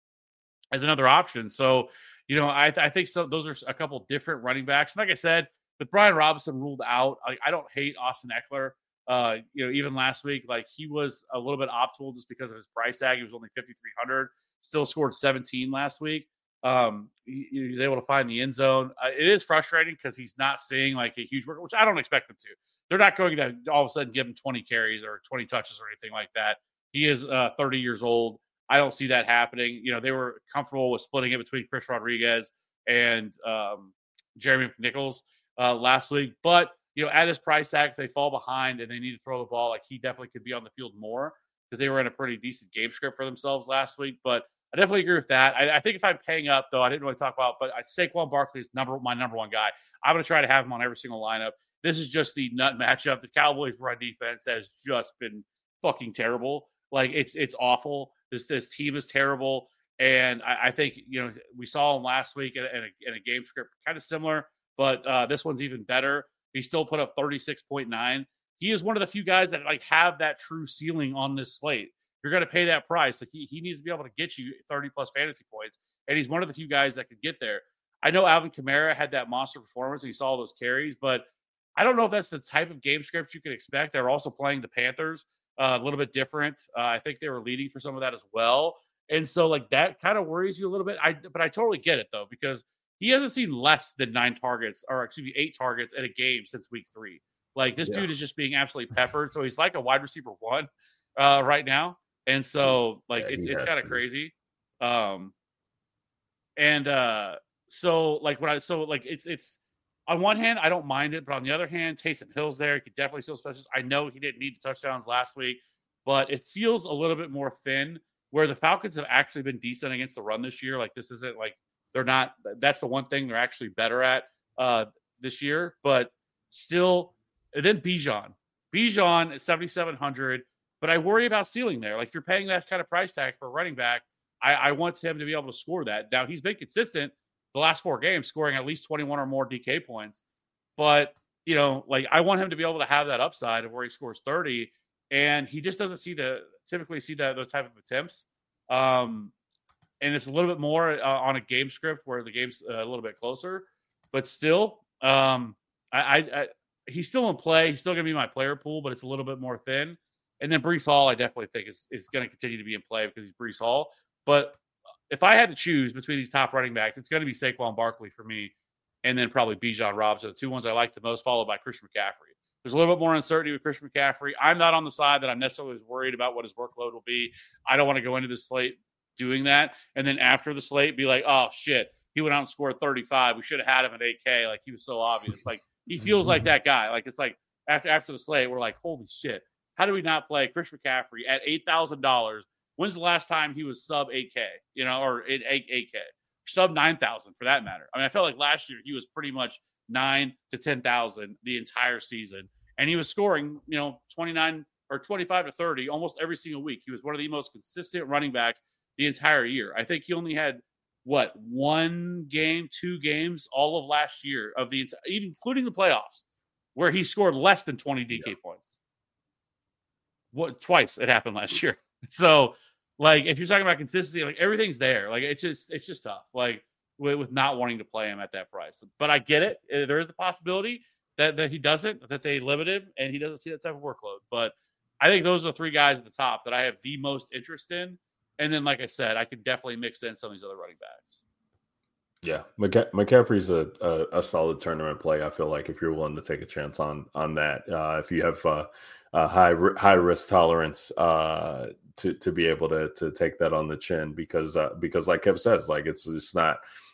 as another option. So, you know, I, I think so. Those are a couple different running backs. Like I said, with Brian Robinson ruled out, I, I don't hate Austin Eckler. Uh, you know, even last week, like he was a little bit optimal just because of his price tag. He was only fifty-three hundred, still scored seventeen last week. Um, he, he was able to find the end zone. Uh, it is frustrating because he's not seeing like a huge work, which I don't expect them to. They're not going to all of a sudden give him twenty carries or twenty touches or anything like that. He is uh, thirty years old. I don't see that happening. You know, they were comfortable with splitting it between Chris Rodriguez and um, Jeremy McNichols uh, last week. But, you know, at his price tag, if they fall behind and they need to throw the ball, like he definitely could be on the field more because they were in a pretty decent game script for themselves last week. But I definitely agree with that. I, I think if I'm paying up, though, I didn't really talk about, but Saquon Barkley is number, my number one guy. I'm going to try to have him on every single lineup. This is just the nut matchup. The Cowboys' run defense has just been fucking terrible. Like, it's it's awful. This this team is terrible. And I, I think, you know, we saw him last week in a, in a, in a game script kind of similar, but uh, this one's even better. He still put up thirty-six point nine. He is one of the few guys that, like, have that true ceiling on this slate. If you're going to pay that price, like he, he needs to be able to get you thirty-plus fantasy points, and he's one of the few guys that could get there. I know Alvin Kamara had that monster performance, and he saw those carries, but I don't know if that's the type of game script you can expect. They're also playing the Panthers uh, a little bit different. Uh, I think they were leading for some of that as well. And so, like, that kind of worries you a little bit. I But I totally get it, though, because he hasn't seen less than nine targets, or excuse me, eight targets in a game since week three. Like, this yeah. dude is just being absolutely peppered. So he's like a wide receiver one uh, right now. And so, like, yeah, it's it's kind of crazy. Um, and uh, so, like, when I, so, like, it's, it's, on one hand, I don't mind it, but on the other hand, Taysom Hill's there. He could definitely still specials. I know he didn't need the touchdowns last week, but it feels a little bit more thin, where the Falcons have actually been decent against the run this year. Like, this isn't like they're not, that's the one thing they're actually better at uh, this year, but still. And then Bijan. Bijan at seventy-seven hundred, but I worry about ceiling there. Like, if you're paying that kind of price tag for a running back, I, I want him to be able to score that. Now, he's been consistent the last four games, scoring at least twenty-one or more D K points. But, you know, like, I want him to be able to have that upside of where he scores thirty, and he just doesn't see the typically see that those type of attempts. Um, and it's a little bit more uh, on a game script where the game's uh, a little bit closer. But still, um, I, I, I he's still in play. He's still going to be my player pool, but it's a little bit more thin. And then Breece Hall, I definitely think is, is going to continue to be in play because he's Breece Hall. But if I had to choose between these top running backs, it's going to be Saquon Barkley for me, and then probably Bijan Robinson, the two ones I like the most, followed by Christian McCaffrey. There's a little bit more uncertainty with Christian McCaffrey. I'm not on the side that I'm necessarily as worried about what his workload will be. I don't want to go into the slate doing that, and then after the slate be like, oh, shit, he went out and scored thirty-five. We should have had him at eight K. Like, he was so obvious. Like, he feels like that guy. Like, it's like after after the slate, we're like, holy shit. How do we not play Chris McCaffrey at eight thousand dollars? When's the last time he was sub eight K, you know, or eight K, sub nine thousand for that matter? I mean, I felt like last year he was pretty much nine to ten thousand the entire season. And he was scoring, you know, twenty-nine or twenty-five to thirty almost every single week. He was one of the most consistent running backs the entire year. I think he only had, what, one game, two games all of last year, of the even including the playoffs, where he scored less than twenty D K yeah. points. What twice it happened last year. So, like, if you're talking about consistency, like, everything's there. Like, it's just it's just tough. Like, with, with not wanting to play him at that price. But I get it. There is the possibility that, that he doesn't, that they limit him, and he doesn't see that type of workload. But I think those are the three guys at the top that I have the most interest in. And then, like I said, I could definitely mix in some of these other running backs. Yeah, McC- McCaffrey's a, a a solid tournament play. I feel like if you're willing to take a chance on on that, uh, if you have uh, a high high risk tolerance, uh, to to be able to to take that on the chin, because uh, because like Kev says, like it's just not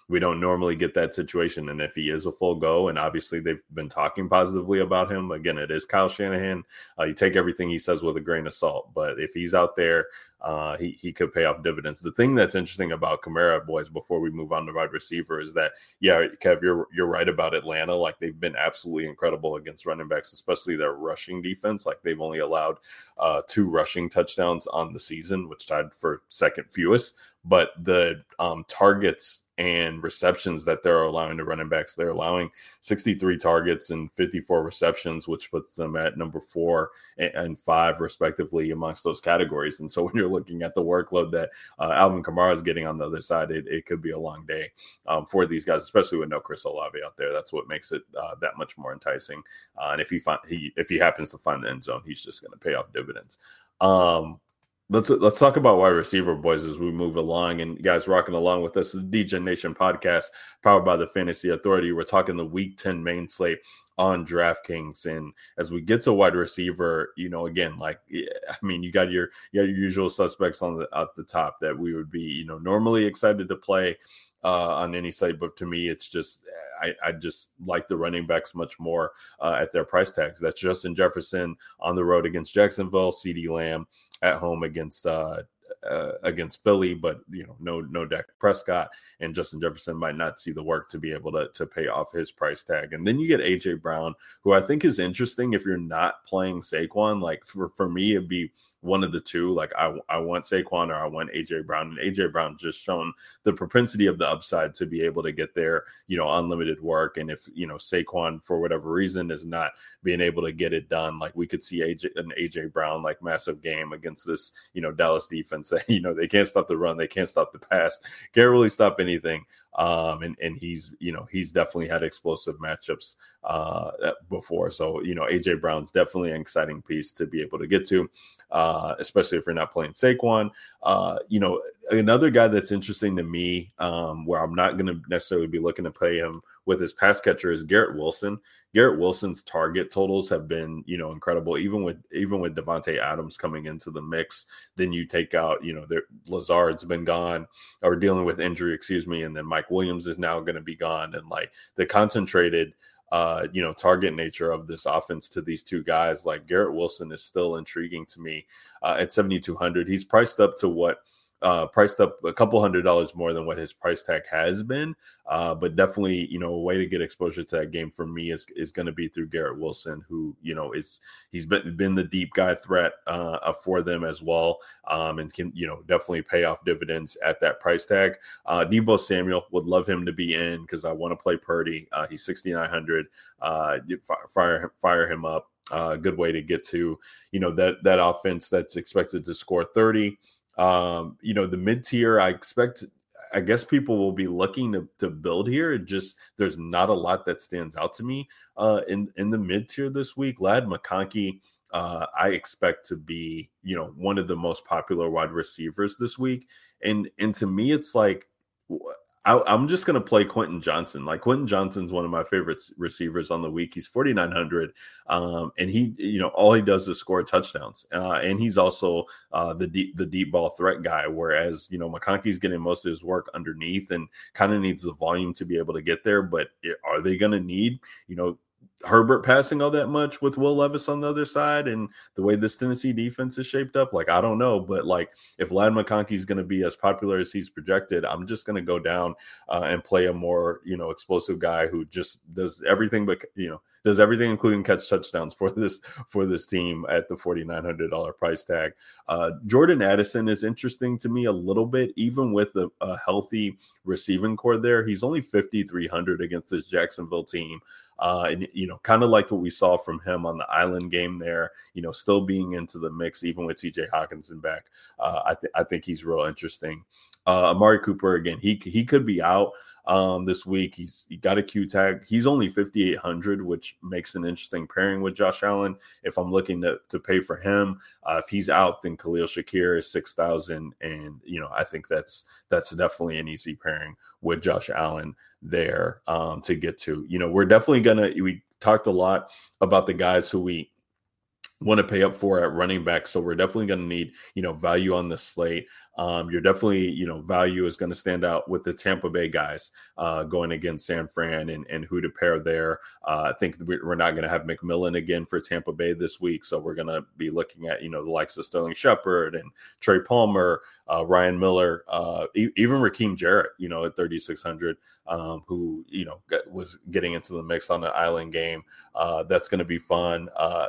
we don't normally get that situation. And if he is a full go, and obviously they've been talking positively about him, again, it is Kyle Shanahan. Uh, you take everything he says with a grain of salt, but if he's out there, uh, he, he could pay off dividends. The thing that's interesting about Kamara, boys, before we move on to wide receiver, is that, yeah, Kev, you're, you're right about Atlanta. Like, they've been absolutely incredible against running backs, especially their rushing defense. Like, they've only allowed uh, two rushing touchdowns on the season, which tied for second fewest, but the um, targets and receptions that they're allowing to running backs, they're allowing sixty-three targets and fifty-four receptions, which puts them at number four and five respectively amongst those categories. And so when you're looking at the workload that uh, Alvin Kamara is getting on the other side, it, it could be a long day um, for these guys, especially with no Chris Olave out there. That's what makes it uh, that much more enticing. Uh, and if he find he if he happens to find the end zone, he's just going to pay off dividends. Um, Let's let's talk about wide receiver, boys, as we move along. And guys, rocking along with us, the D J Nation podcast, powered by the Fantasy Authority. We're talking the Week ten main slate on DraftKings, and as we get to wide receiver, you know, again, like I mean, you got your you got your usual suspects on the at the top that we would be, you know, normally excited to play uh, on any site, but to me, it's just I, I just like the running backs much more uh, at their price tags. That's Justin Jefferson on the road against Jacksonville, CeeDee Lamb at home against uh, uh, against Philly, but you know, no no Dak Prescott, and Justin Jefferson might not see the work to be able to to pay off his price tag. And then you get A J Brown, who I think is interesting if you're not playing Saquon. Like for for me, it'd be one of the two. Like I, I want Saquon or I want A J Brown, and A J Brown just shown the propensity of the upside to be able to get there, you know, unlimited work. And if, you know, Saquon for whatever reason is not being able to get it done, like we could see A J, an A J Brown, like massive game against this, you know, Dallas defense that, you know, they can't stop the run. They can't stop the pass. Can't really stop anything. Um, and, and he's, you know, he's definitely had explosive matchups uh, before. So, you know, A J Brown's definitely an exciting piece to be able to get to, uh, especially if you're not playing Saquon. Uh, you know, another guy that's interesting to me, um, where I'm not going to necessarily be looking to play him with his pass catcher, is Garrett Wilson. Garrett Wilson's target totals have been, you know, incredible. Even with even with Devontae Adams coming into the mix, then you take out, you know, Lazard's been gone or dealing with injury, excuse me, and then Mike Williams is now going to be gone, and like the concentrated, uh, you know, target nature of this offense to these two guys, like Garrett Wilson is still intriguing to me uh, at seventy-two hundred. He's priced up to what. Uh, priced up a couple hundred dollars more than what his price tag has been. Uh, but definitely, you know, a way to get exposure to that game for me is, is going to be through Garrett Wilson, who, you know, is, he's been, been the deep guy threat uh, for them as well. Um, and can, you know, definitely pay off dividends at that price tag. Uh, Deebo Samuel, would love him to be in because I want to play Purdy. Uh, he's sixty-nine hundred. Uh, fire, fire him up. A uh, good way to get to, you know, that, that offense that's expected to score thirty. Um, you know, the mid tier, I expect, I guess people will be looking to, to build here. It just, there's not a lot that stands out to me uh, in, in the mid tier this week. Ladd McConkey, uh, I expect to be, you know, one of the most popular wide receivers this week. And, and to me, it's like, I, I'm just going to play Quentin Johnson. Like Quentin Johnson's one of my favorite receivers on the week. He's forty-nine hundred. Um, and he, you know, all he does is score touchdowns. Uh, and he's also uh, the deep, the deep ball threat guy. Whereas, you know, McConkey's getting most of his work underneath and kind of needs the volume to be able to get there. But it, are they going to need, you know, Herbert passing all that much with Will Levis on the other side and the way this Tennessee defense is shaped up? Like, I don't know, but like if Ladd McConkey is going to be as popular as he's projected, I'm just going to go down uh, and play a more, you know, explosive guy who just does everything, but, you know, does everything, including catch touchdowns for this, for this team at the forty-nine hundred dollars price tag. Uh, Jordan Addison is interesting to me a little bit, even with a, a healthy receiving core there. He's only fifty-three hundred against this Jacksonville team. Uh, and, you know, kind of like what we saw from him on the island game there, you know, still being into the mix, even with T J Hawkinson back. Uh, I, th- I think he's real interesting. Uh, Amari Cooper, again, he he could be out um, this week. He's he got a Q tag. He's only fifty-eight hundred, which makes an interesting pairing with Josh Allen. If I'm looking to, to pay for him, uh, if he's out, then Khalil Shakir is six thousand. And, you know, I think that's that's definitely an easy pairing with Josh Allen there um, to get to. You know, we're definitely going to, we talked a lot about the guys who we want to pay up for at running back. So we're definitely going to need, you know, value on the slate. Um, you're definitely, you know, value is going to stand out with the Tampa Bay guys uh, going against San Fran and, and who to pair there. Uh, I think we're not going to have McMillan again for Tampa Bay this week. So we're going to be looking at, you know, the likes of Sterling Shepard and Trey Palmer, uh, Ryan Miller, uh, e- even Raheem Jarrett, you know, at thirty-six hundred, um, who, you know, got, was getting into the mix on the island game. Uh, that's going to be fun. Uh,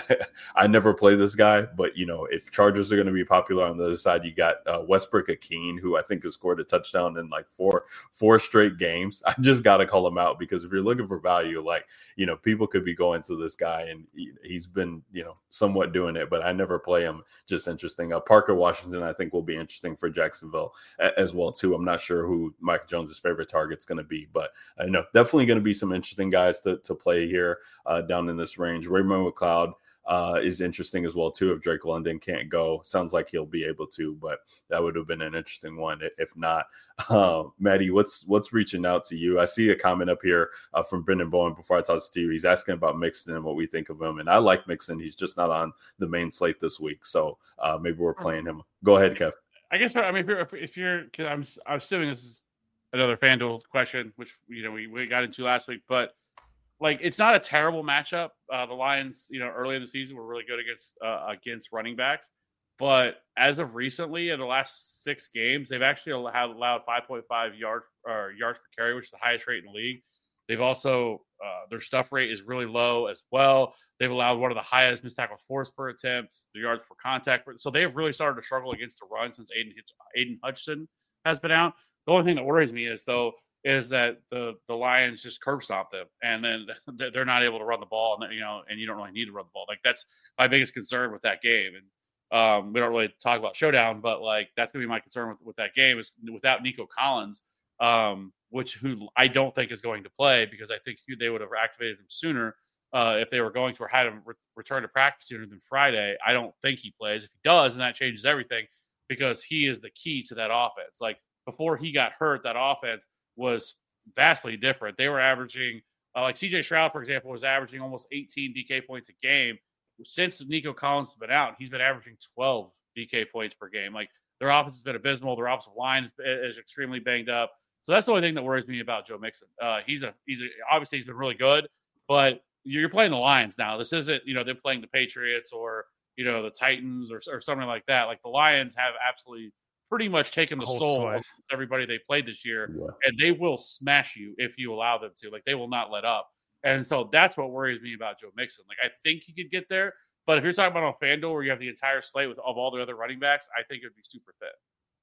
I never play this guy, but, you know, if Chargers are going to be popular on the other side, you got uh, Westbrook-Ikhine, who I think has scored a touchdown in like four, four straight games. I just got to call him out because if you're looking for value, like, you know, people could be going to this guy and he, he's been, you know, somewhat doing it, but I never play him. Just interesting. Uh, Parker Washington, I think will be interesting for Jacksonville a- as well too. I'm not sure who Mike Jones's favorite target's going to be, but I know definitely going to be some interesting guys to, to play here uh, down in this range. Raymond McLeod uh, is interesting as well too. If Drake London can't go, sounds like he'll be able to, but that would have been an interesting one if not. Uh, Maddie, what's what's reaching out to you? I see a comment up here uh, from Brendan Bowen before I toss it to you. He's asking about Mixon and what we think of him, and I like Mixon. He's just not on the main slate this week, so uh, maybe we're playing him. Go ahead, Kev. I guess I mean if you're, if you're cause I'm I'm assuming this is another FanDuel question, which you know we, we got into last week, but like it's not a terrible matchup. Uh, the Lions, you know, early in the season were really good against uh, against running backs, but as of recently, in the last six games, they've actually allowed, allowed five point five yards or yards per carry, which is the highest rate in the league. They've also uh, their stuff rate is really low as well. They've allowed one of the highest missed tackles forced per attempt, the yards per contact. So they have really started to struggle against the run since Aiden Aiden Hutchinson has been out. The only thing that worries me is though. is that the, the Lions just curb stomp them and then they're not able to run the ball and, you know, and you don't really need to run the ball. Like that's my biggest concern with that game. And um, we don't really talk about showdown, but like, that's gonna be my concern with, with that game is without Nico Collins, um, which who I don't think is going to play because I think they would have activated him sooner uh, if they were going to or had him re- return to practice sooner than Friday. I don't think he plays. If he does, and that changes everything because he is the key to that offense. Like before he got hurt, that offense was vastly different. They were averaging, uh, like C J Stroud, for example, was averaging almost eighteen D K points a game. Since Nico Collins has been out, he's been averaging twelve D K points per game. Like their offense has been abysmal. Their offensive line is, is extremely banged up. So that's the only thing that worries me about Joe Mixon. Uh, he's a he's a, obviously he's been really good, but you're playing the Lions now. This isn't you know them playing the Patriots or you know the Titans or or something like that. Like the Lions have absolutely pretty much taken the soul of everybody they played this year, yeah. and they will smash you if you allow them to. Like they will not let up, and so that's what worries me about Joe Mixon. Like I think he could get there, but if you're talking about on FanDuel where you have the entire slate with of all the other running backs, I think it'd be super thin.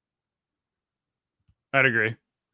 I'd agree.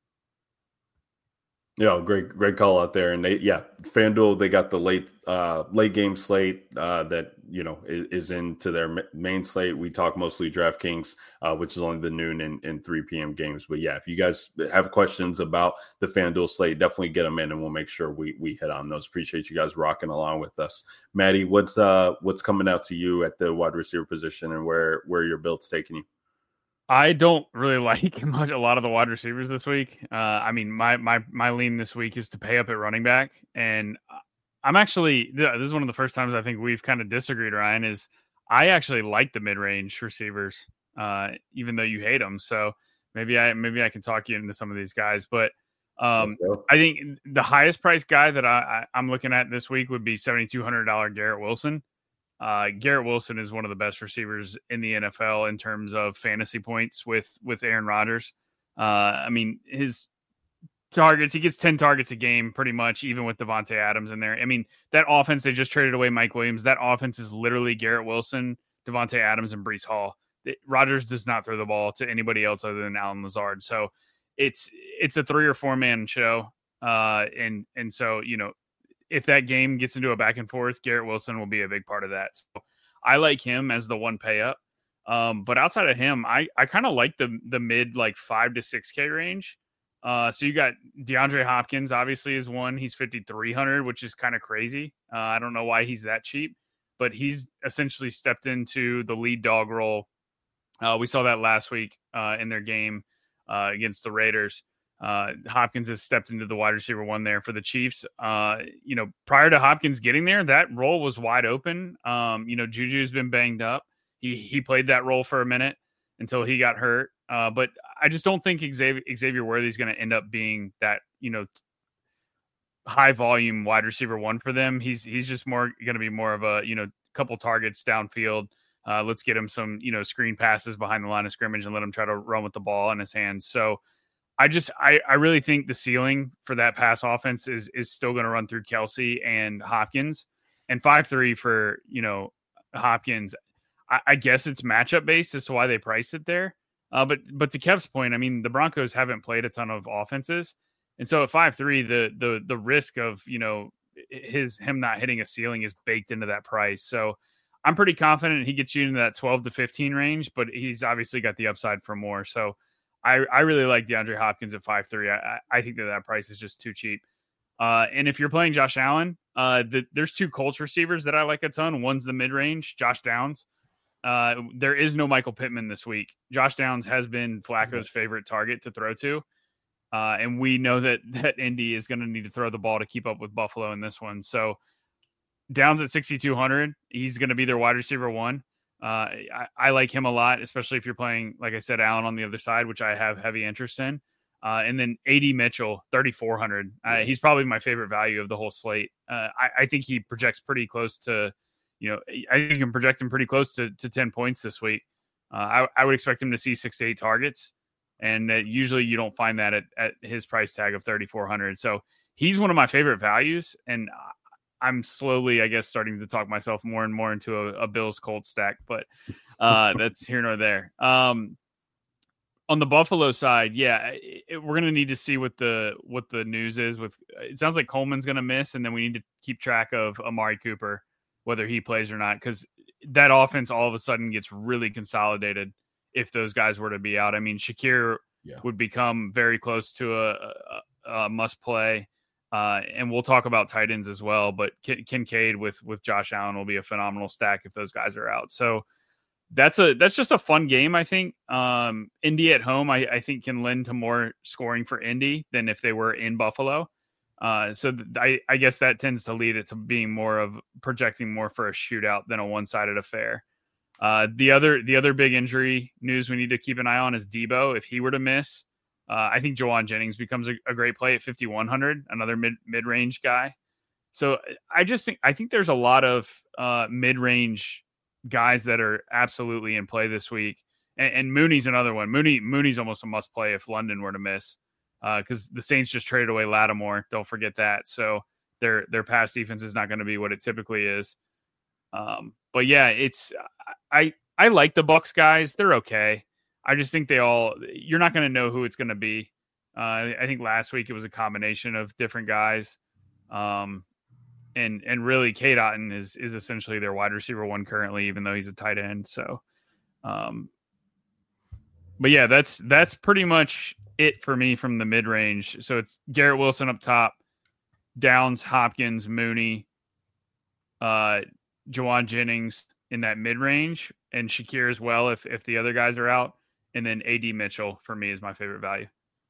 Yeah, great, great call out there. And they, yeah, FanDuel, they got the late, uh, late game slate uh, that you know is, is into their main slate. We talk mostly DraftKings, uh, which is only the noon and, and three p.m. games. But yeah, if you guys have questions about the FanDuel slate, definitely get them in, and we'll make sure we we hit on those. Appreciate you guys rocking along with us, Maddie. What's uh what's coming out to you at the wide receiver position, and where where your build's taking you? I don't really like much a lot of the wide receivers this week. Uh, I mean, my my my lean this week is to pay up at running back, and I'm actually this is one of the first times I think we've kind of disagreed. Ryan is I actually like the mid range receivers, uh, even though you hate them. So maybe I maybe I can talk you into some of these guys, but um, I think the highest price guy that I, I I'm looking at this week would be seventy-two hundred dollars Garrett Wilson. Uh, Garrett Wilson is one of the best receivers in the N F L in terms of fantasy points with, with Aaron Rodgers. Uh, I mean, his targets, he gets ten targets a game pretty much, even with Devontae Adams in there. I mean, that offense, they just traded away Mike Williams. That offense is literally Garrett Wilson, Devontae Adams, and Breece Hall. It, Rodgers does not throw the ball to anybody else other than Allen Lazard. So it's it's a three or four man show. Uh, and and so, you know, if that game gets into a back and forth, Garrett Wilson will be a big part of that. So I like him as the one pay up. Um, but outside of him, I, I kind of like the the mid like five to six K range. Uh, so you got DeAndre Hopkins, obviously, is one. He's fifty-three hundred, which is kind of crazy. Uh, I don't know why he's that cheap, but he's essentially stepped into the lead dog role. Uh, we saw that last week uh, in their game uh, against the Raiders. Uh, Hopkins has stepped into the wide receiver one there for the Chiefs. Uh, you know, prior to Hopkins getting there, that role was wide open. Um, you know, Juju's been banged up. He he played that role for a minute until he got hurt. Uh, but I just don't think Xavier, Xavier Worthy is going to end up being that, you know, high volume wide receiver one for them. He's he's just more going to be more of a, you know, couple targets downfield. Uh, let's get him some, you know, screen passes behind the line of scrimmage and let him try to run with the ball in his hands. So I just I, I really think the ceiling for that pass offense is is still going to run through Kelsey and Hopkins, and five three for, you know, Hopkins. I, I guess it's matchup based as to why they priced it there. Uh, but but to Kev's point, I mean, the Broncos haven't played a ton of offenses. And so at five three, the the the risk of, you know, his him not hitting a ceiling is baked into that price. So I'm pretty confident he gets you into that twelve to fifteen range, but he's obviously got the upside for more. So I, I really like DeAndre Hopkins at five three. I, I think that that price is just too cheap. Uh, and if you're playing Josh Allen, uh, the, there's two Colts receivers that I like a ton. One's the mid-range, Josh Downs. Uh, there is no Michael Pittman this week. Josh Downs has been Flacco's favorite target to throw to. Uh, and we know that that Indy is going to need to throw the ball to keep up with Buffalo in this one. So Downs at sixty-two hundred, he's going to be their wide receiver one. Uh, I, I like him a lot, especially if you're playing, like I said, Allen on the other side, which I have heavy interest in. Uh, and then A D Mitchell, thirty-four hundred. Uh, he's probably my favorite value of the whole slate. Uh, I, I think he projects pretty close to, you know, I think you can project him pretty close to, to ten points this week. Uh, I, I would expect him to see six to eight targets. And uh, usually you don't find that at, at his price tag of thirty-four hundred. So he's one of my favorite values. And I'm slowly, I guess, starting to talk myself more and more into a, a Bills Colts stack, but uh, that's here nor there. Um, on the Buffalo side, yeah, it, we're going to need to see what the what the news is. With it sounds like Coleman's going to miss, and then we need to keep track of Amari Cooper, whether he plays or not, because that offense all of a sudden gets really consolidated if those guys were to be out. I mean, Shakir yeah. would become very close to a, a, a must play. Uh, and we'll talk about tight ends as well, but Kin- Kincaid with, with Josh Allen will be a phenomenal stack if those guys are out. So that's a, that's just a fun game. I think um, Indy at home, I, I think can lend to more scoring for Indy than if they were in Buffalo. Uh, so th- I, I guess that tends to lead it to being more of projecting more for a shootout than a one-sided affair. Uh, the other, the other big injury news we need to keep an eye on is Debo. If he were to miss, uh, I think Jawan Jennings becomes a, a great play at fifty-one hundred, another mid mid range guy. So I just think, I think there's a lot of uh, mid range guys that are absolutely in play this week. And, and Mooney's another one. Mooney, Mooney's almost a must play if London were to miss, because uh, the Saints just traded away Lattimore. Don't forget that. So their, their pass defense is not going to be what it typically is. Um, but yeah, it's, I, I like the Bucks guys. They're okay. I just think they all, you're not going to know who it's going to be. Uh, I think last week it was a combination of different guys. Um, and, and really Cade Otton is, is essentially their wide receiver one currently, even though he's a tight end. So, um, but yeah, that's, that's pretty much it for me from the mid range. So it's Garrett Wilson up top, Downs, Hopkins, Mooney, uh, Jawan Jennings in that mid range, and Shakir as well if if the other guys are out, and then A D Mitchell for me is my favorite value.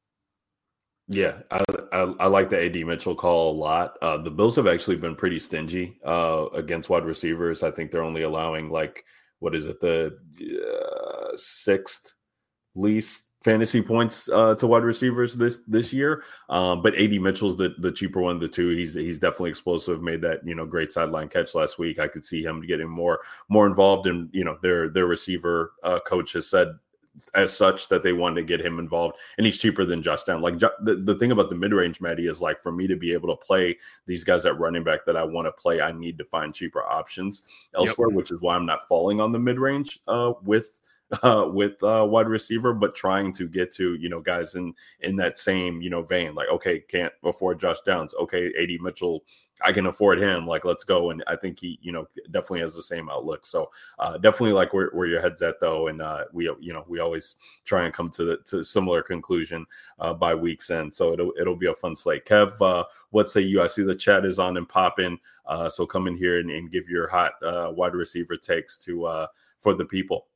Yeah, I, I, I like the A D Mitchell call a lot. Uh, the Bills have actually been pretty stingy uh, against wide receivers. I think they're only allowing like, what is it, the uh, sixth least fantasy points uh, to wide receivers this this year. Um, but A D Mitchell's the, the cheaper one of the two. He's he's definitely explosive. Made that, you know, great sideline catch last week. I could see him getting more more involved. And, you know, their their receiver uh, coach has said as such that they wanted to get him involved, and he's cheaper than Josh Downs. Like the, the thing about the mid-range, Maddie, is like for me to be able to play these guys at running back that I want to play, I need to find cheaper options elsewhere, yep. which is why I'm not falling on the mid-range uh, with uh, with uh, wide receiver, but trying to get to, you know, guys in, in that same, you know, vein, like, okay, can't afford Josh Downs. Okay. A D Mitchell, I can afford him. Like, let's go. And I think he, you know, definitely has the same outlook. So uh, definitely like where, where your head's at though. And uh, we, you know, we always try and come to the, to a similar conclusion uh, by week's end. So it'll, it'll be a fun slate. Kev, uh, what say you? I see the chat is on and popping. Uh, so come in here and, and give your hot uh, wide receiver takes to uh, for the people.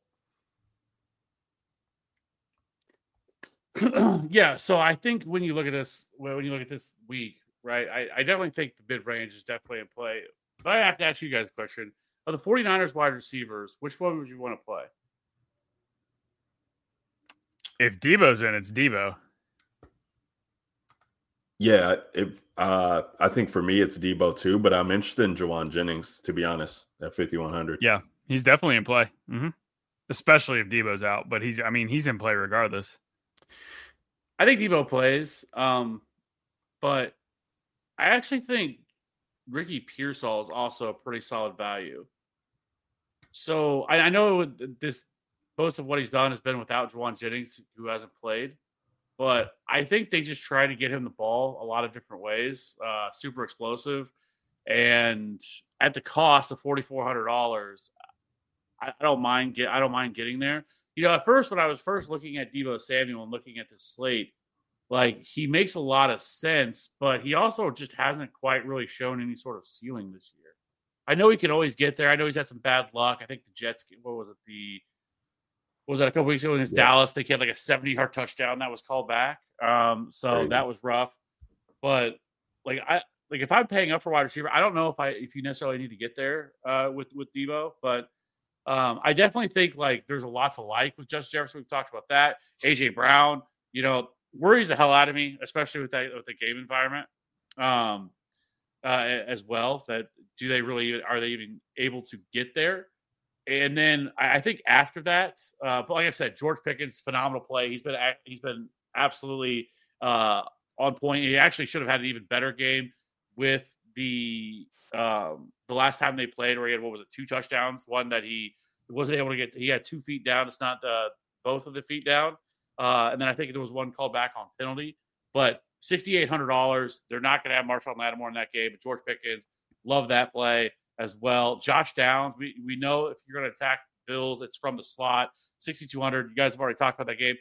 Yeah, so I think when you look at this, when you look at this week, right, I, I definitely think the mid range is definitely in play. But I have to ask you guys a question. Of the 49ers wide receivers, which one would you want to play? If Debo's in, it's Debo. Yeah, it, uh, I think for me it's Debo too, but I'm interested in Jauan Jennings, to be honest, at fifty-one hundred. Yeah, he's definitely in play, mm-hmm. especially if Debo's out. But he's, I mean, he's in play regardless. I think Debo plays, um, but I actually think Ricky Pearsall is also a pretty solid value. So I, I know this most of what he's done has been without Jauan Jennings, who hasn't played. But I think they just try to get him the ball a lot of different ways. Uh, super explosive. And at the cost of forty-four hundred dollars, I, I don't mind get I don't mind getting there. You know, at first when I was first looking at Deebo Samuel and looking at this slate, like he makes a lot of sense, but he also just hasn't quite really shown any sort of ceiling this year. I know he can always get there. I know he's had some bad luck. I think the Jets, what was it, the was that a couple weeks ago against yeah. Dallas? They had like a seventy-yard touchdown that was called back. Um, so Crazy. That was rough. But like I like if I'm paying up for wide receiver, I don't know if I if you necessarily need to get there uh, with with Deebo, but um, I definitely think like there's a lots of like with Justin Jefferson. We've talked about that. A J Brown, you know, worries the hell out of me, especially with that with the game environment um, uh, as well. That do they really are they even able to get there? And then I think after that, uh, but like I said, George Pickens, phenomenal play. He's been he's been absolutely uh, on point. He actually should have had an even better game with the um, the last time they played, where he had what was it, two touchdowns. One that he wasn't able to get. He had two feet down. It's not uh, both of the feet down. Uh, and then I think there was one called back on penalty. But sixty-eight hundred dollars. They're not going to have Marshawn Lattimore in that game. But George Pickens, love that play as well. Josh Downs, we, we know if you're going to attack the Bills, it's from the slot. sixty-two hundred. You guys have already talked about that game.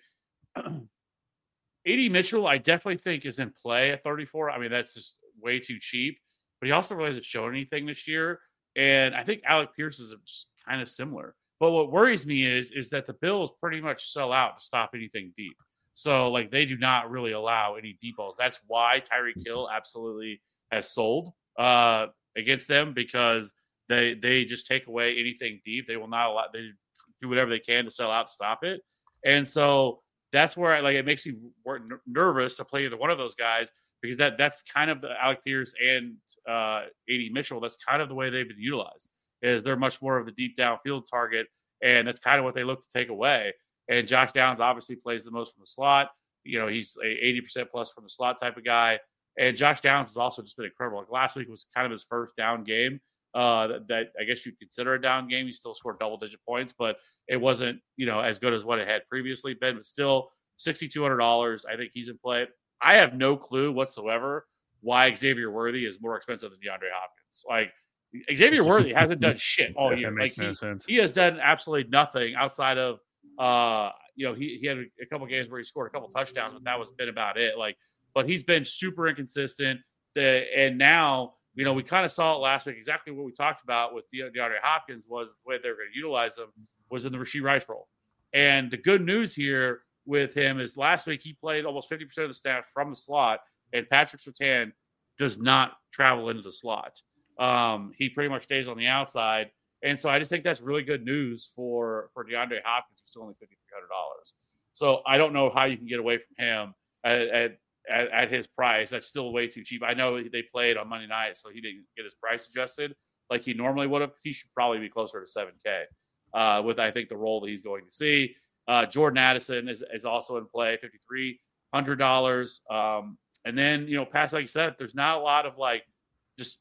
A D Mitchell, I definitely think is in play at thirty-four. I mean, that's just way too cheap. But he also really hasn't shown anything this year. And I think Alec Pierce is just kind of similar. But what worries me is, is that the Bills pretty much sell out to stop anything deep. So, like, they do not really allow any deep balls. That's why Tyreek Hill absolutely has sold uh, against them, because they they just take away anything deep. They will not allow – they do whatever they can to sell out to stop it. And so that's where I, like it makes me nervous to play either one of those guys, because that that's kind of the Alec Pierce and uh, A D Mitchell. That's kind of the way they've been utilized, is they're much more of the deep downfield target, and that's kind of what they look to take away. And Josh Downs obviously plays the most from the slot. You know, he's a eighty percent plus from the slot type of guy. And Josh Downs has also just been incredible. Like last week was kind of his first down game. Uh, that, that I guess you'd consider a down game. He still scored double-digit points, but it wasn't, you know, as good as what it had previously been. But still, six thousand two hundred dollars. I think he's in play. I have no clue whatsoever why Xavier Worthy is more expensive than DeAndre Hopkins. Like, Xavier Worthy hasn't done shit all year. That makes like, no he, sense. he has done absolutely nothing outside of, uh, you know, he, he had a, a couple games where he scored a couple touchdowns, but that was been about it. Like, but he's been super inconsistent. The, and now, you know, we kind of saw it last week. Exactly what we talked about with De- DeAndre Hopkins was the way they were going to utilize him was in the Rashee Rice role. And the good news here with him is last week he played almost fifty percent of the snap from the slot, and Patrick Surtain does not travel into the slot. Um, he pretty much stays on the outside. And so I just think that's really good news for, for DeAndre Hopkins, who's still only five thousand three hundred dollars. So I don't know how you can get away from him at, at, at, at his price. That's still way too cheap. I know they played on Monday night, so he didn't get his price adjusted like he normally would have, because he should probably be closer to seven K uh, with, I think, the role that he's going to see. Uh, Jordan Addison is, is also in play, five thousand three hundred dollars. Um, and then, you know, past, like you said, there's not a lot of, like, just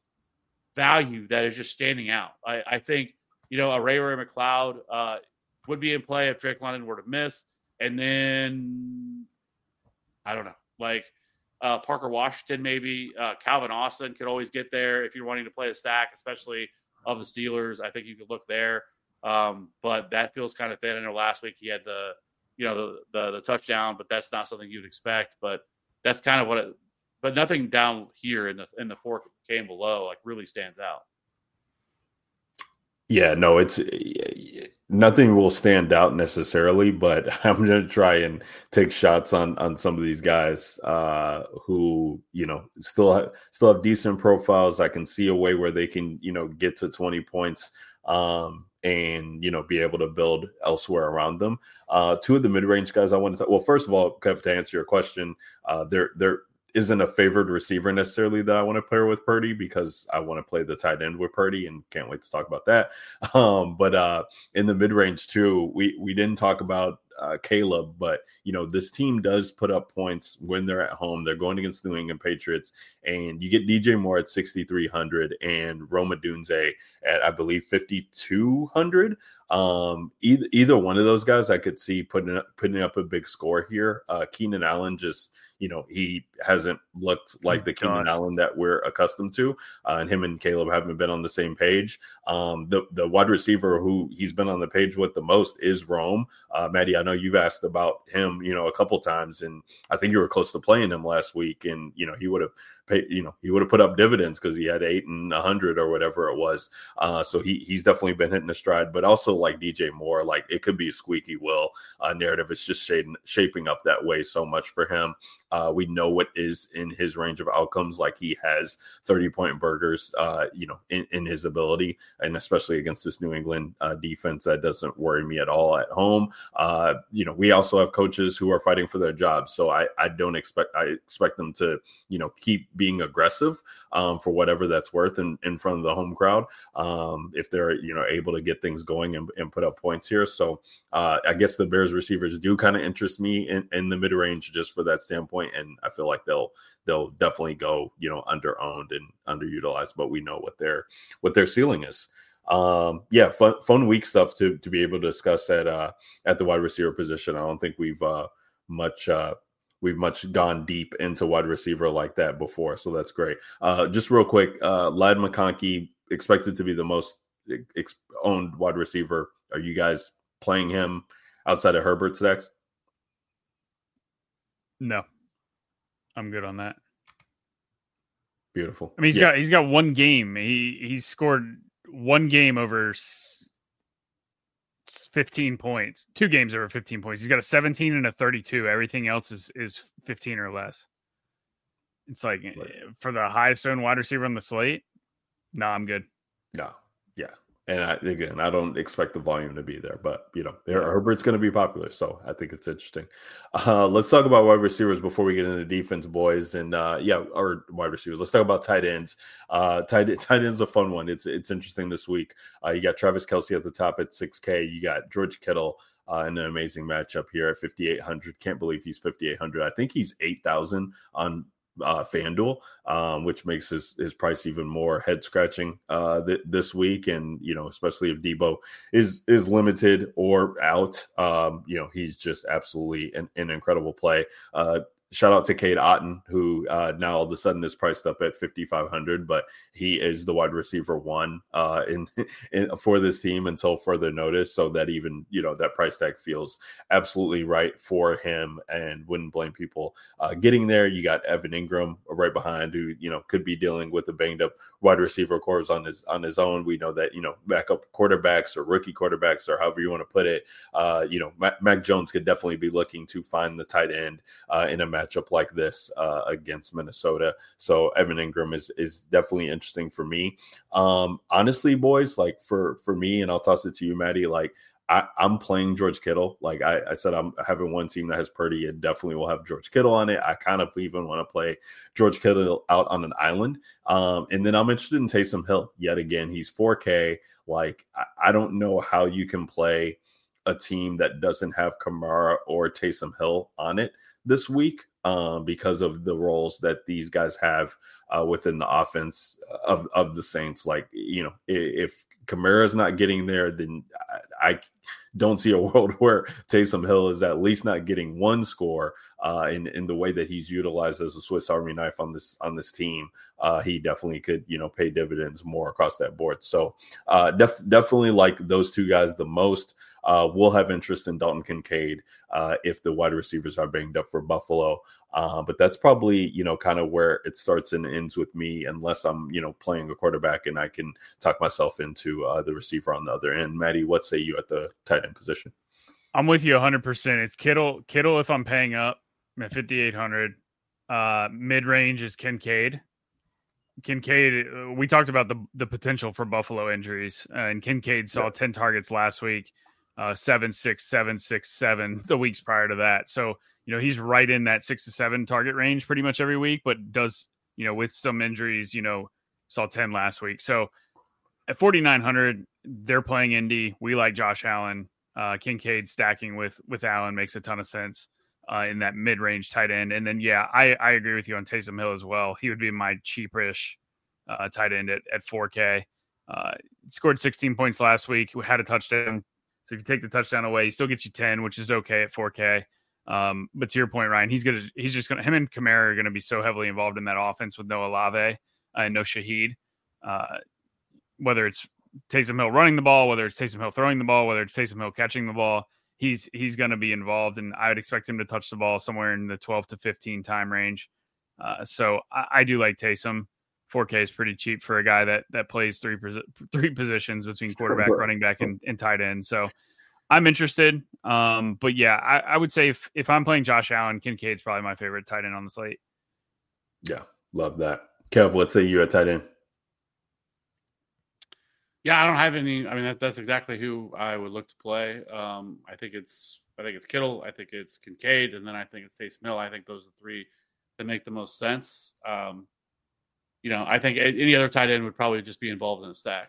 value that is just standing out. I, I think, you know, a Ray Ray McLeod uh, would be in play if Drake London were to miss. And then, I don't know, like uh, Parker Washington maybe. Uh, Calvin Austin could always get there if you're wanting to play a stack, especially of the Steelers. I think you could look there. Um, but that feels kind of thin. I know last week he had the, you know, the, the the touchdown, but that's not something you'd expect. But that's kind of what it. But nothing down here in the in the four K and below like really stands out. Yeah, no, it's nothing will stand out necessarily, but I'm going to try and take shots on on some of these guys uh, who, you know, still have, still have decent profiles. I can see a way where they can, you know, get to twenty points um, and, you know, be able to build elsewhere around them. Uh, two of the mid-range guys I want to – well, first of all, Kev, to answer your question, uh, they're they're – isn't a favored receiver necessarily that I want to pair with Purdy because I want to play the tight end with Purdy and can't wait to talk about that. Um, but uh, in the mid-range too, we, we didn't talk about uh, Caleb, but, you know, this team does put up points when they're at home. They're going against the New England Patriots, and you get D J Moore at sixty-three hundred and Rome Odunze at, I believe, fifty-two hundred. Um, either, either one of those guys I could see putting up, putting up a big score here. Uh, Keenan Allen just, you know, he hasn't looked like the Keenan Allen that we're accustomed to, uh, and him and Caleb haven't been on the same page. Um, the, the wide receiver who he's been on the page with the most is Rome. Uh, Maddie, I know you've asked about him, you know, a couple times, and I think you were close to playing him last week, and, you know, he would have paid, you know, he would have put up dividends because he had eight and a hundred or whatever it was. Uh, so he he's definitely been hitting a stride, but also like D J Moore, like it could be a squeaky wheel uh, narrative. It's just shaping, shaping up that way so much for him. Uh, we know what is in his range of outcomes. Like he has thirty point burgers, uh, you know, in, in his ability, and especially against this New England uh, defense, that doesn't worry me at all at home. Uh, you know, we also have coaches who are fighting for their jobs. So I, I don't expect, I expect them to, you know, keep being aggressive um, for whatever that's worth in, in front of the home crowd. Um, if they're, you know, able to get things going and, and put up points here. So uh, I guess the Bears receivers do kind of interest me in, in the mid range just for that standpoint. And I feel like they'll, they'll definitely go, you know, under owned and underutilized, but we know what their, what their ceiling is. Um, yeah, fun, fun week stuff to, to be able to discuss at, uh, at the wide receiver position. I don't think we've, uh, much, uh, we've much gone deep into wide receiver like that before. So that's great. Uh, just real quick, uh, Ladd McConkey expected to be the most ex- owned wide receiver. Are you guys playing him outside of Herbert's next? No, I'm good on that. Beautiful. I mean, he's yeah. got he's got one game. He he's scored one game over fifteen points. Two games over fifteen points. He's got a seventeen and a thirty-two. Everything else is is fifteen or less. It's like right. For the highest owned wide receiver on the slate. No, I'm good. No, yeah. And I, again, I don't expect the volume to be there, but you know, Herbert's going to be popular, so I think it's interesting. Uh, let's talk about wide receivers before we get into defense, boys, and uh, yeah, or wide receivers. Let's talk about tight ends. Uh, tight tight ends a fun one. It's it's interesting this week. Uh, you got Travis Kelce at the top at six K. You got George Kittle uh, in an amazing matchup here at fifty-eight hundred. Can't believe he's fifty-eight hundred. I think he's eight thousand on uh FanDuel, um which makes his his price even more head scratching uh th- this week. And you know, especially if Debo is is limited or out, um you know, he's just absolutely an, an incredible play. uh Shout out to Cade Otton, who uh, now all of a sudden is priced up at fifty-five hundred, but he is the wide receiver one uh, in, in for this team until further notice. So that even, you know, that price tag feels absolutely right for him, and wouldn't blame people uh, getting there. You got Evan Ingram right behind, who, you know, could be dealing with a banged up wide receiver corps on his on his own. We know that, you know, backup quarterbacks or rookie quarterbacks or however you want to put it, uh, you know, Mac, Mac Jones could definitely be looking to find the tight end uh, in a matchup like this uh, against Minnesota. So Evan Ingram is is definitely interesting for me. Um, honestly, boys, like for for me, and I'll toss it to you, Maddie, like I, I'm playing George Kittle. Like I, I said, I'm having one team that has Purdy. It definitely will have George Kittle on it. I kind of even want to play George Kittle out on an island. Um, and then I'm interested in Taysom Hill yet again. He's four K. Like I, I don't know how you can play a team that doesn't have Kamara or Taysom Hill on it this week, um, because of the roles that these guys have uh, within the offense of, of the Saints. Like, you know, if Kamara's not getting there, then I, I don't see a world where Taysom Hill is at least not getting one score uh, in, in the way that he's utilized as a Swiss Army knife on this on this team. Uh, he definitely could, you know, pay dividends more across that board. So uh, def- definitely like those two guys the most. Uh, we'll have interest in Dalton Kincaid uh, if the wide receivers are banged up for Buffalo. Uh, but that's probably, you know, kind of where it starts and ends with me, unless I'm, you know, playing a quarterback and I can talk myself into uh, the receiver on the other end. Maddie, what say you at the tight end position? I'm with you one hundred percent. It's Kittle. Kittle, if I'm paying up at fifty-eight hundred. Uh, mid-range is Kincaid. Kincaid, uh, we talked about the the potential for Buffalo injuries, uh, and Kincaid saw yeah. ten targets last week, uh, seven, six, seven, six, seven the weeks prior to that. So, you know, he's right in that six to seven target range pretty much every week, but does, you know, with some injuries, you know, saw ten last week. So at forty-nine hundred, they're playing Indy. We like Josh Allen. Uh, Kincaid stacking with with Allen makes a ton of sense. Uh, in that mid-range tight end. And then, yeah, I, I agree with you on Taysom Hill as well. He would be my cheaperish uh, tight end at, at four K. Uh, scored sixteen points last week. We had a touchdown. So if you take the touchdown away, he still gets you ten, which is okay at four K. Um, but to your point, Ryan, he's gonna he's just gonna him and Kamara are gonna be so heavily involved in that offense with no Olave uh, and no Shaheed. Uh, whether it's Taysom Hill running the ball, whether it's Taysom Hill throwing the ball, whether it's Taysom Hill catching the ball, he's he's going to be involved, and I would expect him to touch the ball somewhere in the twelve to fifteen time range. Uh, so I, I do like Taysom. four K is pretty cheap for a guy that that plays three three positions between quarterback, running back, and, and tight end. So I'm interested. Um, but yeah, I, I would say if if I'm playing Josh Allen, Kincaid's probably my favorite tight end on the slate. Yeah, love that. Kev, let's say you're a tight end. Yeah, I don't have any. I mean, that, that's exactly who I would look to play. Um, I think it's, I think it's Kittle. I think it's Kincaid, and then I think it's Taysom Hill. I think those are the three that make the most sense. Um, you know, I think any other tight end would probably just be involved in a stack.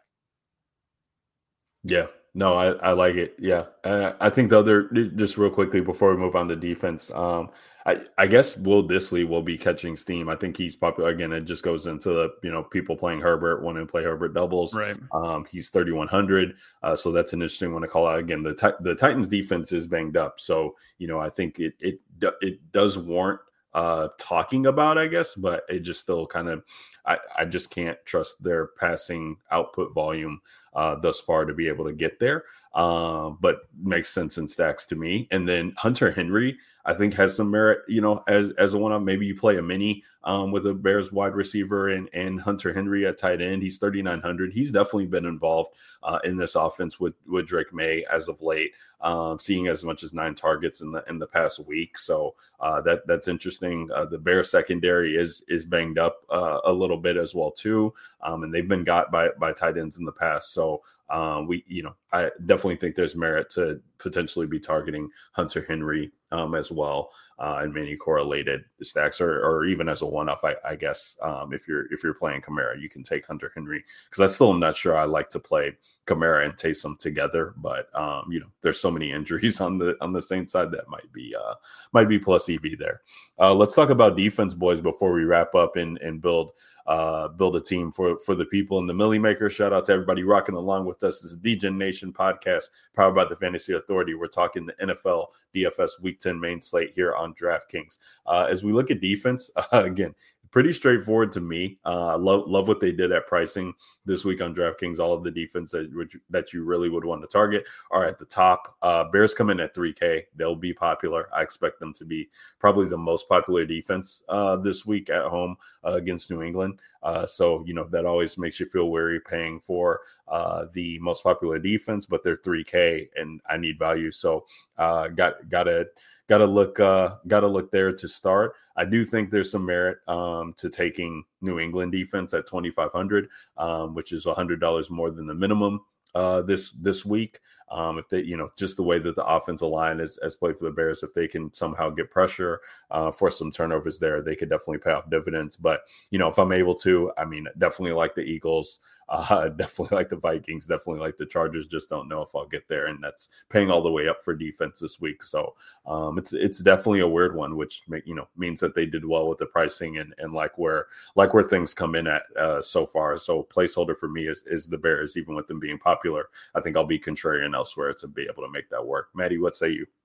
Yeah, no, I, I like it. Yeah, uh, I think the other, just real quickly before we move on to defense, um, I, I guess Will Dissly will be catching steam. I think he's popular. Again, it just goes into the, you know, people playing Herbert, wanting to play Herbert doubles. Right. Um, he's thirty-one hundred. Uh, so that's an interesting one to call out. Again, the the Titans defense is banged up. So, you know, I think it it it does warrant uh, talking about, I guess, but it just still kind of, I, I just can't trust their passing output volume uh, thus far to be able to get there. Uh, but makes sense in stacks to me. And then Hunter Henry, I think, has some merit, you know, as as a one-off. Maybe you play a mini um, with a Bears wide receiver and, and Hunter Henry at tight end. He's thirty-nine hundred. He's definitely been involved uh, in this offense with, with Drake May as of late, um, seeing as much as nine targets in the in the past week. So uh, that that's interesting. Uh, the Bears secondary is is banged up uh, a little bit as well too, um, and they've been got by by tight ends in the past. So. Um, we, you know, I definitely think there's merit to potentially be targeting Hunter Henry um, as well, uh, and many correlated stacks, or, or even as a one-off. I, I guess um, if you're if you're playing Kamara, you can take Hunter Henry, because I still am not sure I like to play Kamara and Taysom together, but um, you know, there's so many injuries on the on the Saints side that might be uh, might be plus E V there. Uh, let's talk about defense, boys, before we wrap up and and build. Uh, build a team for, for the people in the Millie Maker. Shout out to everybody rocking along with us. This is the D Gen Nation podcast powered by the Fantasy Authority. We're talking the N F L D F S Week ten main slate here on DraftKings. Uh, as we look at defense, uh, again, pretty straightforward to me. Uh, I love love what they did at pricing this week on DraftKings. All of the defense that, which, that you really would want to target are at the top. Uh, Bears come in at three K. They'll be popular. I expect them to be probably the most popular defense uh, this week at home uh, against New England. Uh, so, you know, that always makes you feel wary paying for uh, the most popular defense, but they're three K and I need value. So uh, got got to got to look uh, got to look there to start. I do think there's some merit um, to taking New England defense at twenty-five hundred, um, which is one hundred dollars more than the minimum uh, this this week. Um, if they, you know, just the way that the offensive line is has played for the Bears, if they can somehow get pressure, uh, force some turnovers there, they could definitely pay off dividends. But, you know, if I'm able to, I mean, definitely like the Eagles, uh, definitely like the Vikings, definitely like the Chargers. Just don't know if I'll get there, and that's paying all the way up for defense this week. So um, it's it's definitely a weird one, which you know means that they did well with the pricing and and like where like where things come in at uh, so far. So placeholder for me is is the Bears, even with them being popular. I think I'll be contrarian elsewhere to be able to make that work. Maddie, what say you?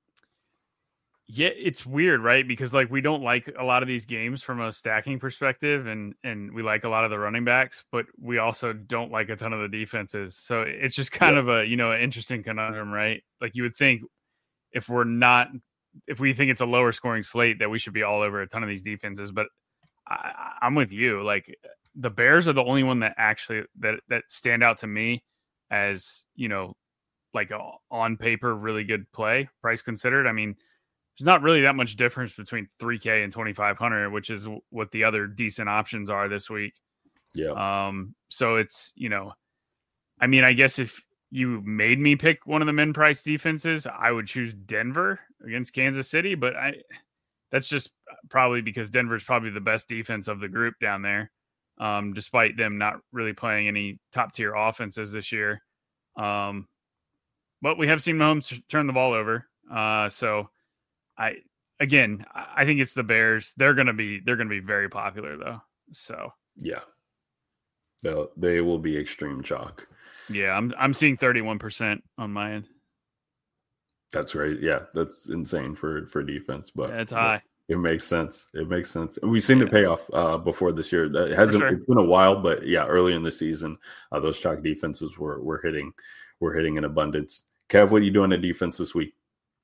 Yeah, it's weird, right? Because like we don't like a lot of these games from a stacking perspective, and and we like a lot of the running backs, but we also don't like a ton of the defenses. So it's just kind yeah. of a, you know, an interesting conundrum, right? Like you would think if we're not if we think it's a lower scoring slate, that we should be all over a ton of these defenses. But I, I'm with you. Like the Bears are the only one that actually that that stand out to me as, you know, like a, on paper really good play, price considered. I mean, there's not really that much difference between three K and twenty-five hundred, which is what the other decent options are this week. Yeah. Um. So it's, you know, I mean, I guess if you made me pick one of the min price defenses, I would choose Denver against Kansas City, but I that's just probably because Denver's probably the best defense of the group down there, um, despite them not really playing any top tier offenses this year. Um, but we have seen Mahomes turn the ball over. Uh, so I again, I think it's the Bears. They're gonna be they're gonna be very popular though. So yeah, They'll, they will be extreme chalk. Yeah, I'm I'm seeing thirty-one percent on my end. That's right. Yeah, that's insane for for defense, but yeah, it's high. It makes sense. It makes sense. And we've seen yeah. the payoff uh, before this year. It hasn't sure. It's been a while, but yeah, early in the season, uh, those chalk defenses were were hitting were hitting in abundance. Kev, what are you doing on defense this week?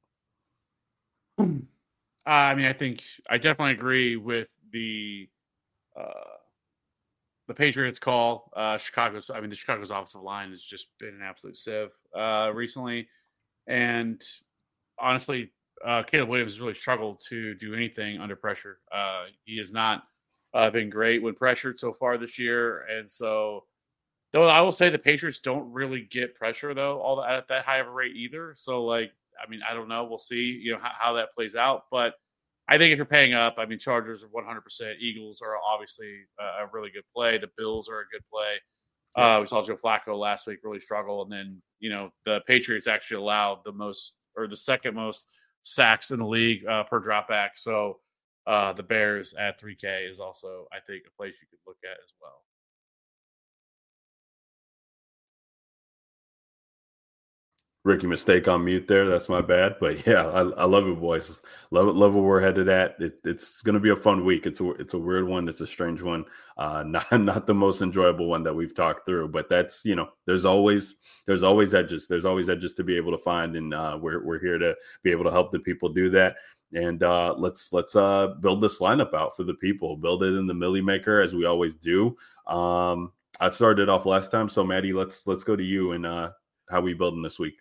Uh, I mean, I think I definitely agree with the. Uh, The Patriots call, uh, Chicago's, I mean, the Chicago's offensive line has just been an absolute sieve uh, recently. And honestly, uh, Caleb Williams has really struggled to do anything under pressure. Uh, he has not uh, been great when pressured so far this year. And so, though I will say the Patriots don't really get pressure, though, all that, at that high of a rate either. So, like, I mean, I don't know. We'll see, you know, how, how that plays out. But I think if you're paying up, I mean, Chargers are one hundred percent. Eagles are obviously a really good play. The Bills are a good play. Uh, we saw Joe Flacco last week really struggle. And then, you know, the Patriots actually allowed the most or the second most sacks in the league uh, per dropback. So uh, the Bears at three K is also, I think, a place you could look at as well. Rookie mistake on mute there. That's my bad. But yeah, I, I love it, boys. Love it. Love where we're headed at. It, it's going to be a fun week. It's a it's a weird one. It's a strange one. Uh, not not the most enjoyable one that we've talked through. But that's, you know, there's always there's always edges. There's always edges to be able to find, and uh, we're we're here to be able to help the people do that. And uh, let's let's uh, build this lineup out for the people. Build it in the Millie Maker as we always do. Um, I started off last time, so Maddie, let's let's go to you and uh, how we building this week.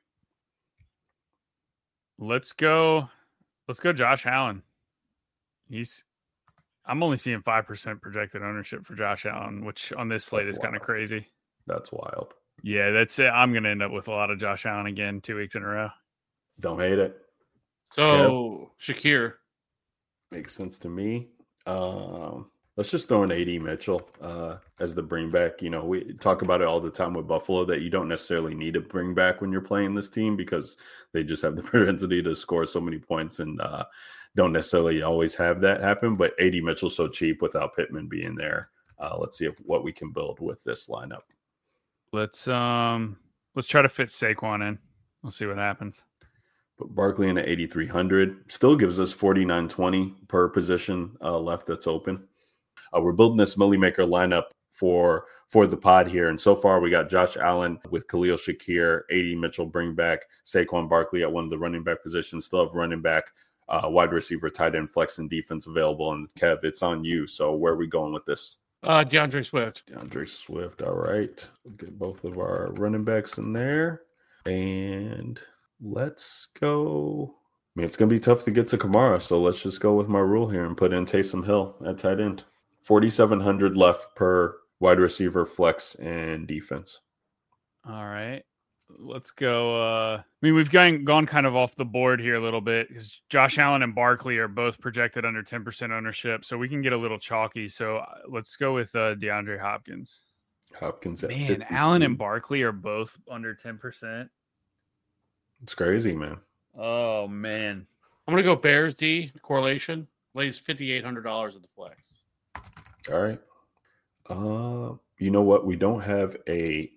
Let's go. Let's go Josh Allen. He's I'm only seeing five percent projected ownership for Josh Allen, which on this slate that's is kind of crazy. That's wild. Yeah, that's it. I'm going to end up with a lot of Josh Allen again two weeks in a row. Don't hate it. So, yeah. Shakir. Makes sense to me. Um, let's just throw in A D Mitchell uh, as the bring back. You know, we talk about it all the time with Buffalo that you don't necessarily need to bring back when you're playing this team because they just have the propensity to score so many points and uh, don't necessarily always have that happen. But A D Mitchell's so cheap without Pittman being there. Uh, let's see if, what we can build with this lineup. Let's um let's try to fit Saquon in. We'll see what happens. But Barkley in at eighty-three hundred still gives us forty-nine twenty per position uh, left that's open. Uh, we're building this Millie Maker lineup for for the pod here. And so far, we got Josh Allen with Khalil Shakir, A D Mitchell, bring back Saquon Barkley at one of the running back positions. Still have running back, uh, wide receiver, tight end, flex, and defense available. And Kev, it's on you. So where are we going with this? Uh, DeAndre Swift. DeAndre Swift. All right. We'll get both of our running backs in there. And let's go. I mean, it's going to be tough to get to Kamara. So let's just go with my rule here and put in Taysom Hill at tight end. forty-seven hundred left per wide receiver, flex, and defense. All right. Let's go. Uh, I mean, we've gone, gone kind of off the board here a little bit because Josh Allen and Barkley are both projected under ten percent ownership. So we can get a little chalky. So let's go with uh, DeAndre Hopkins. Hopkins. At Man, fifty. Allen and Barkley are both under ten percent. It's crazy, man. Oh, man. I'm going to go Bears D correlation. Lays fifty-eight hundred dollars at the flex. All right. Uh, you know what? We don't have a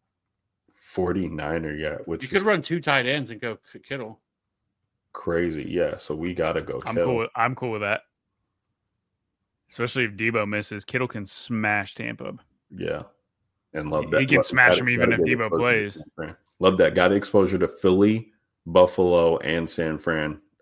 forty-niner yet, which you could is run two tight ends and go Kittle. Crazy. Yeah. So we got to go. I'm Kittle. cool. With, I'm cool with that. Especially if Debo misses, Kittle can smash Tampa. Yeah. And love that. He can love, smash gotta, him even if gotta Debo plays. Love that. Got exposure to Philly, Buffalo, and San Fran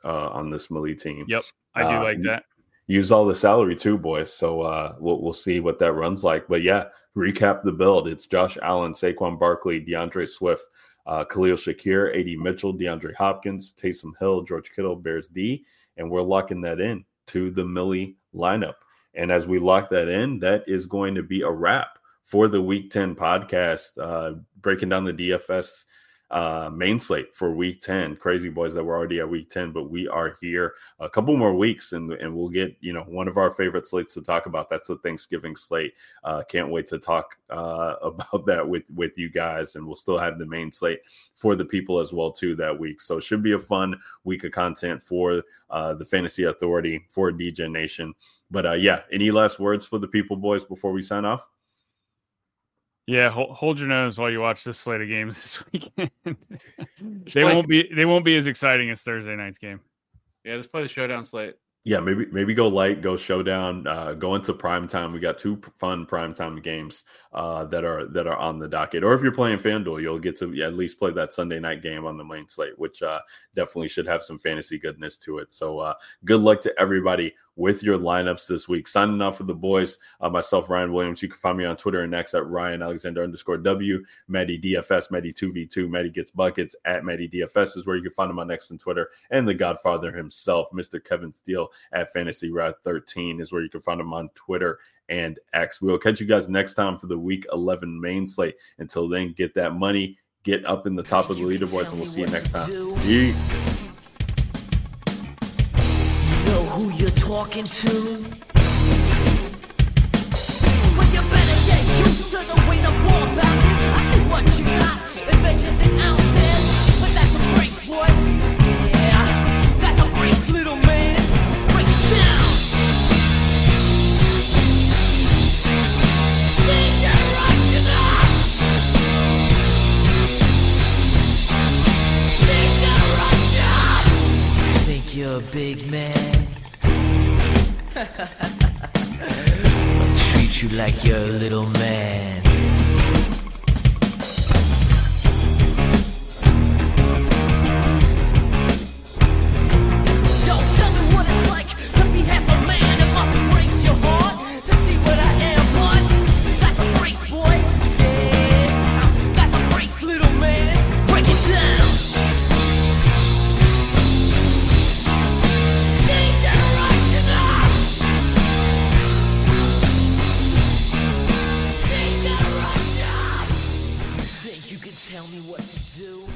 uh, on this Millie team. Yep, I do uh, like that. Use all the salary too, boys. So uh, we'll we'll see what that runs like. But yeah, recap the build. It's Josh Allen, Saquon Barkley, DeAndre Swift, uh, Khalil Shakir, A D Mitchell, DeAndre Hopkins, Taysom Hill, George Kittle, Bears D, and we're locking that in to the Millie lineup. And as we lock that in, that is going to be a wrap for the Week ten podcast, uh, breaking down the D F S uh, main slate for Week ten. Crazy boys that we're already at Week ten, but we are here a couple more weeks, and, and we'll get, you know, one of our favorite slates to talk about. That's the Thanksgiving slate. Uh, can't wait to talk uh, about that with, with you guys, and we'll still have the main slate for the people as well, too, that week. So it should be a fun week of content for uh, the Fantasy Authority, for D J Nation. But uh, yeah, any last words for the people, boys, before we sign off? Yeah, hold, hold your nose while you watch this slate of games this weekend. they won't be they won't be as exciting as Thursday night's game. Yeah, just play the showdown slate. Yeah, maybe maybe go light, go showdown, uh, go into prime time. We got two fun prime time games uh, that are that are on the docket. Or if you're playing FanDuel, you'll get to yeah, at least play that Sunday night game on the main slate, which uh, definitely should have some fantasy goodness to it. So uh, good luck to everybody with your lineups this week. Signing off for the boys, uh, myself, Ryan Williams. You can find me on Twitter and next at Ryan Alexander underscore W, Maddie D F S, Maddie two v two, Maddie Gets Buckets at Maddie D F S is where you can find him on X on Twitter. And the Godfather himself, Mister Kevin Steele at Fantasy Rad thirteen is where you can find him on Twitter and X. We'll catch you guys next time for the Week eleven main slate. Until then, get that money, get up in the top of the leaderboards, and we'll see you next time. Peace. Who you're talking to? Well, you better get used to the way the ball bounces. I see what you got, it measures in ounces, but that's a brace, boy. Yeah, that's a brace, little man. Break it down. Dangerous enough. Dangerous enough. Think you're a big man? I'll treat you like you're a little man. Don't tell me what it's like to be half a man. It must break your heart to see what I am, but that's a brace, boy. Yeah, that's a brace, little man. Break it down. Tell me what to do.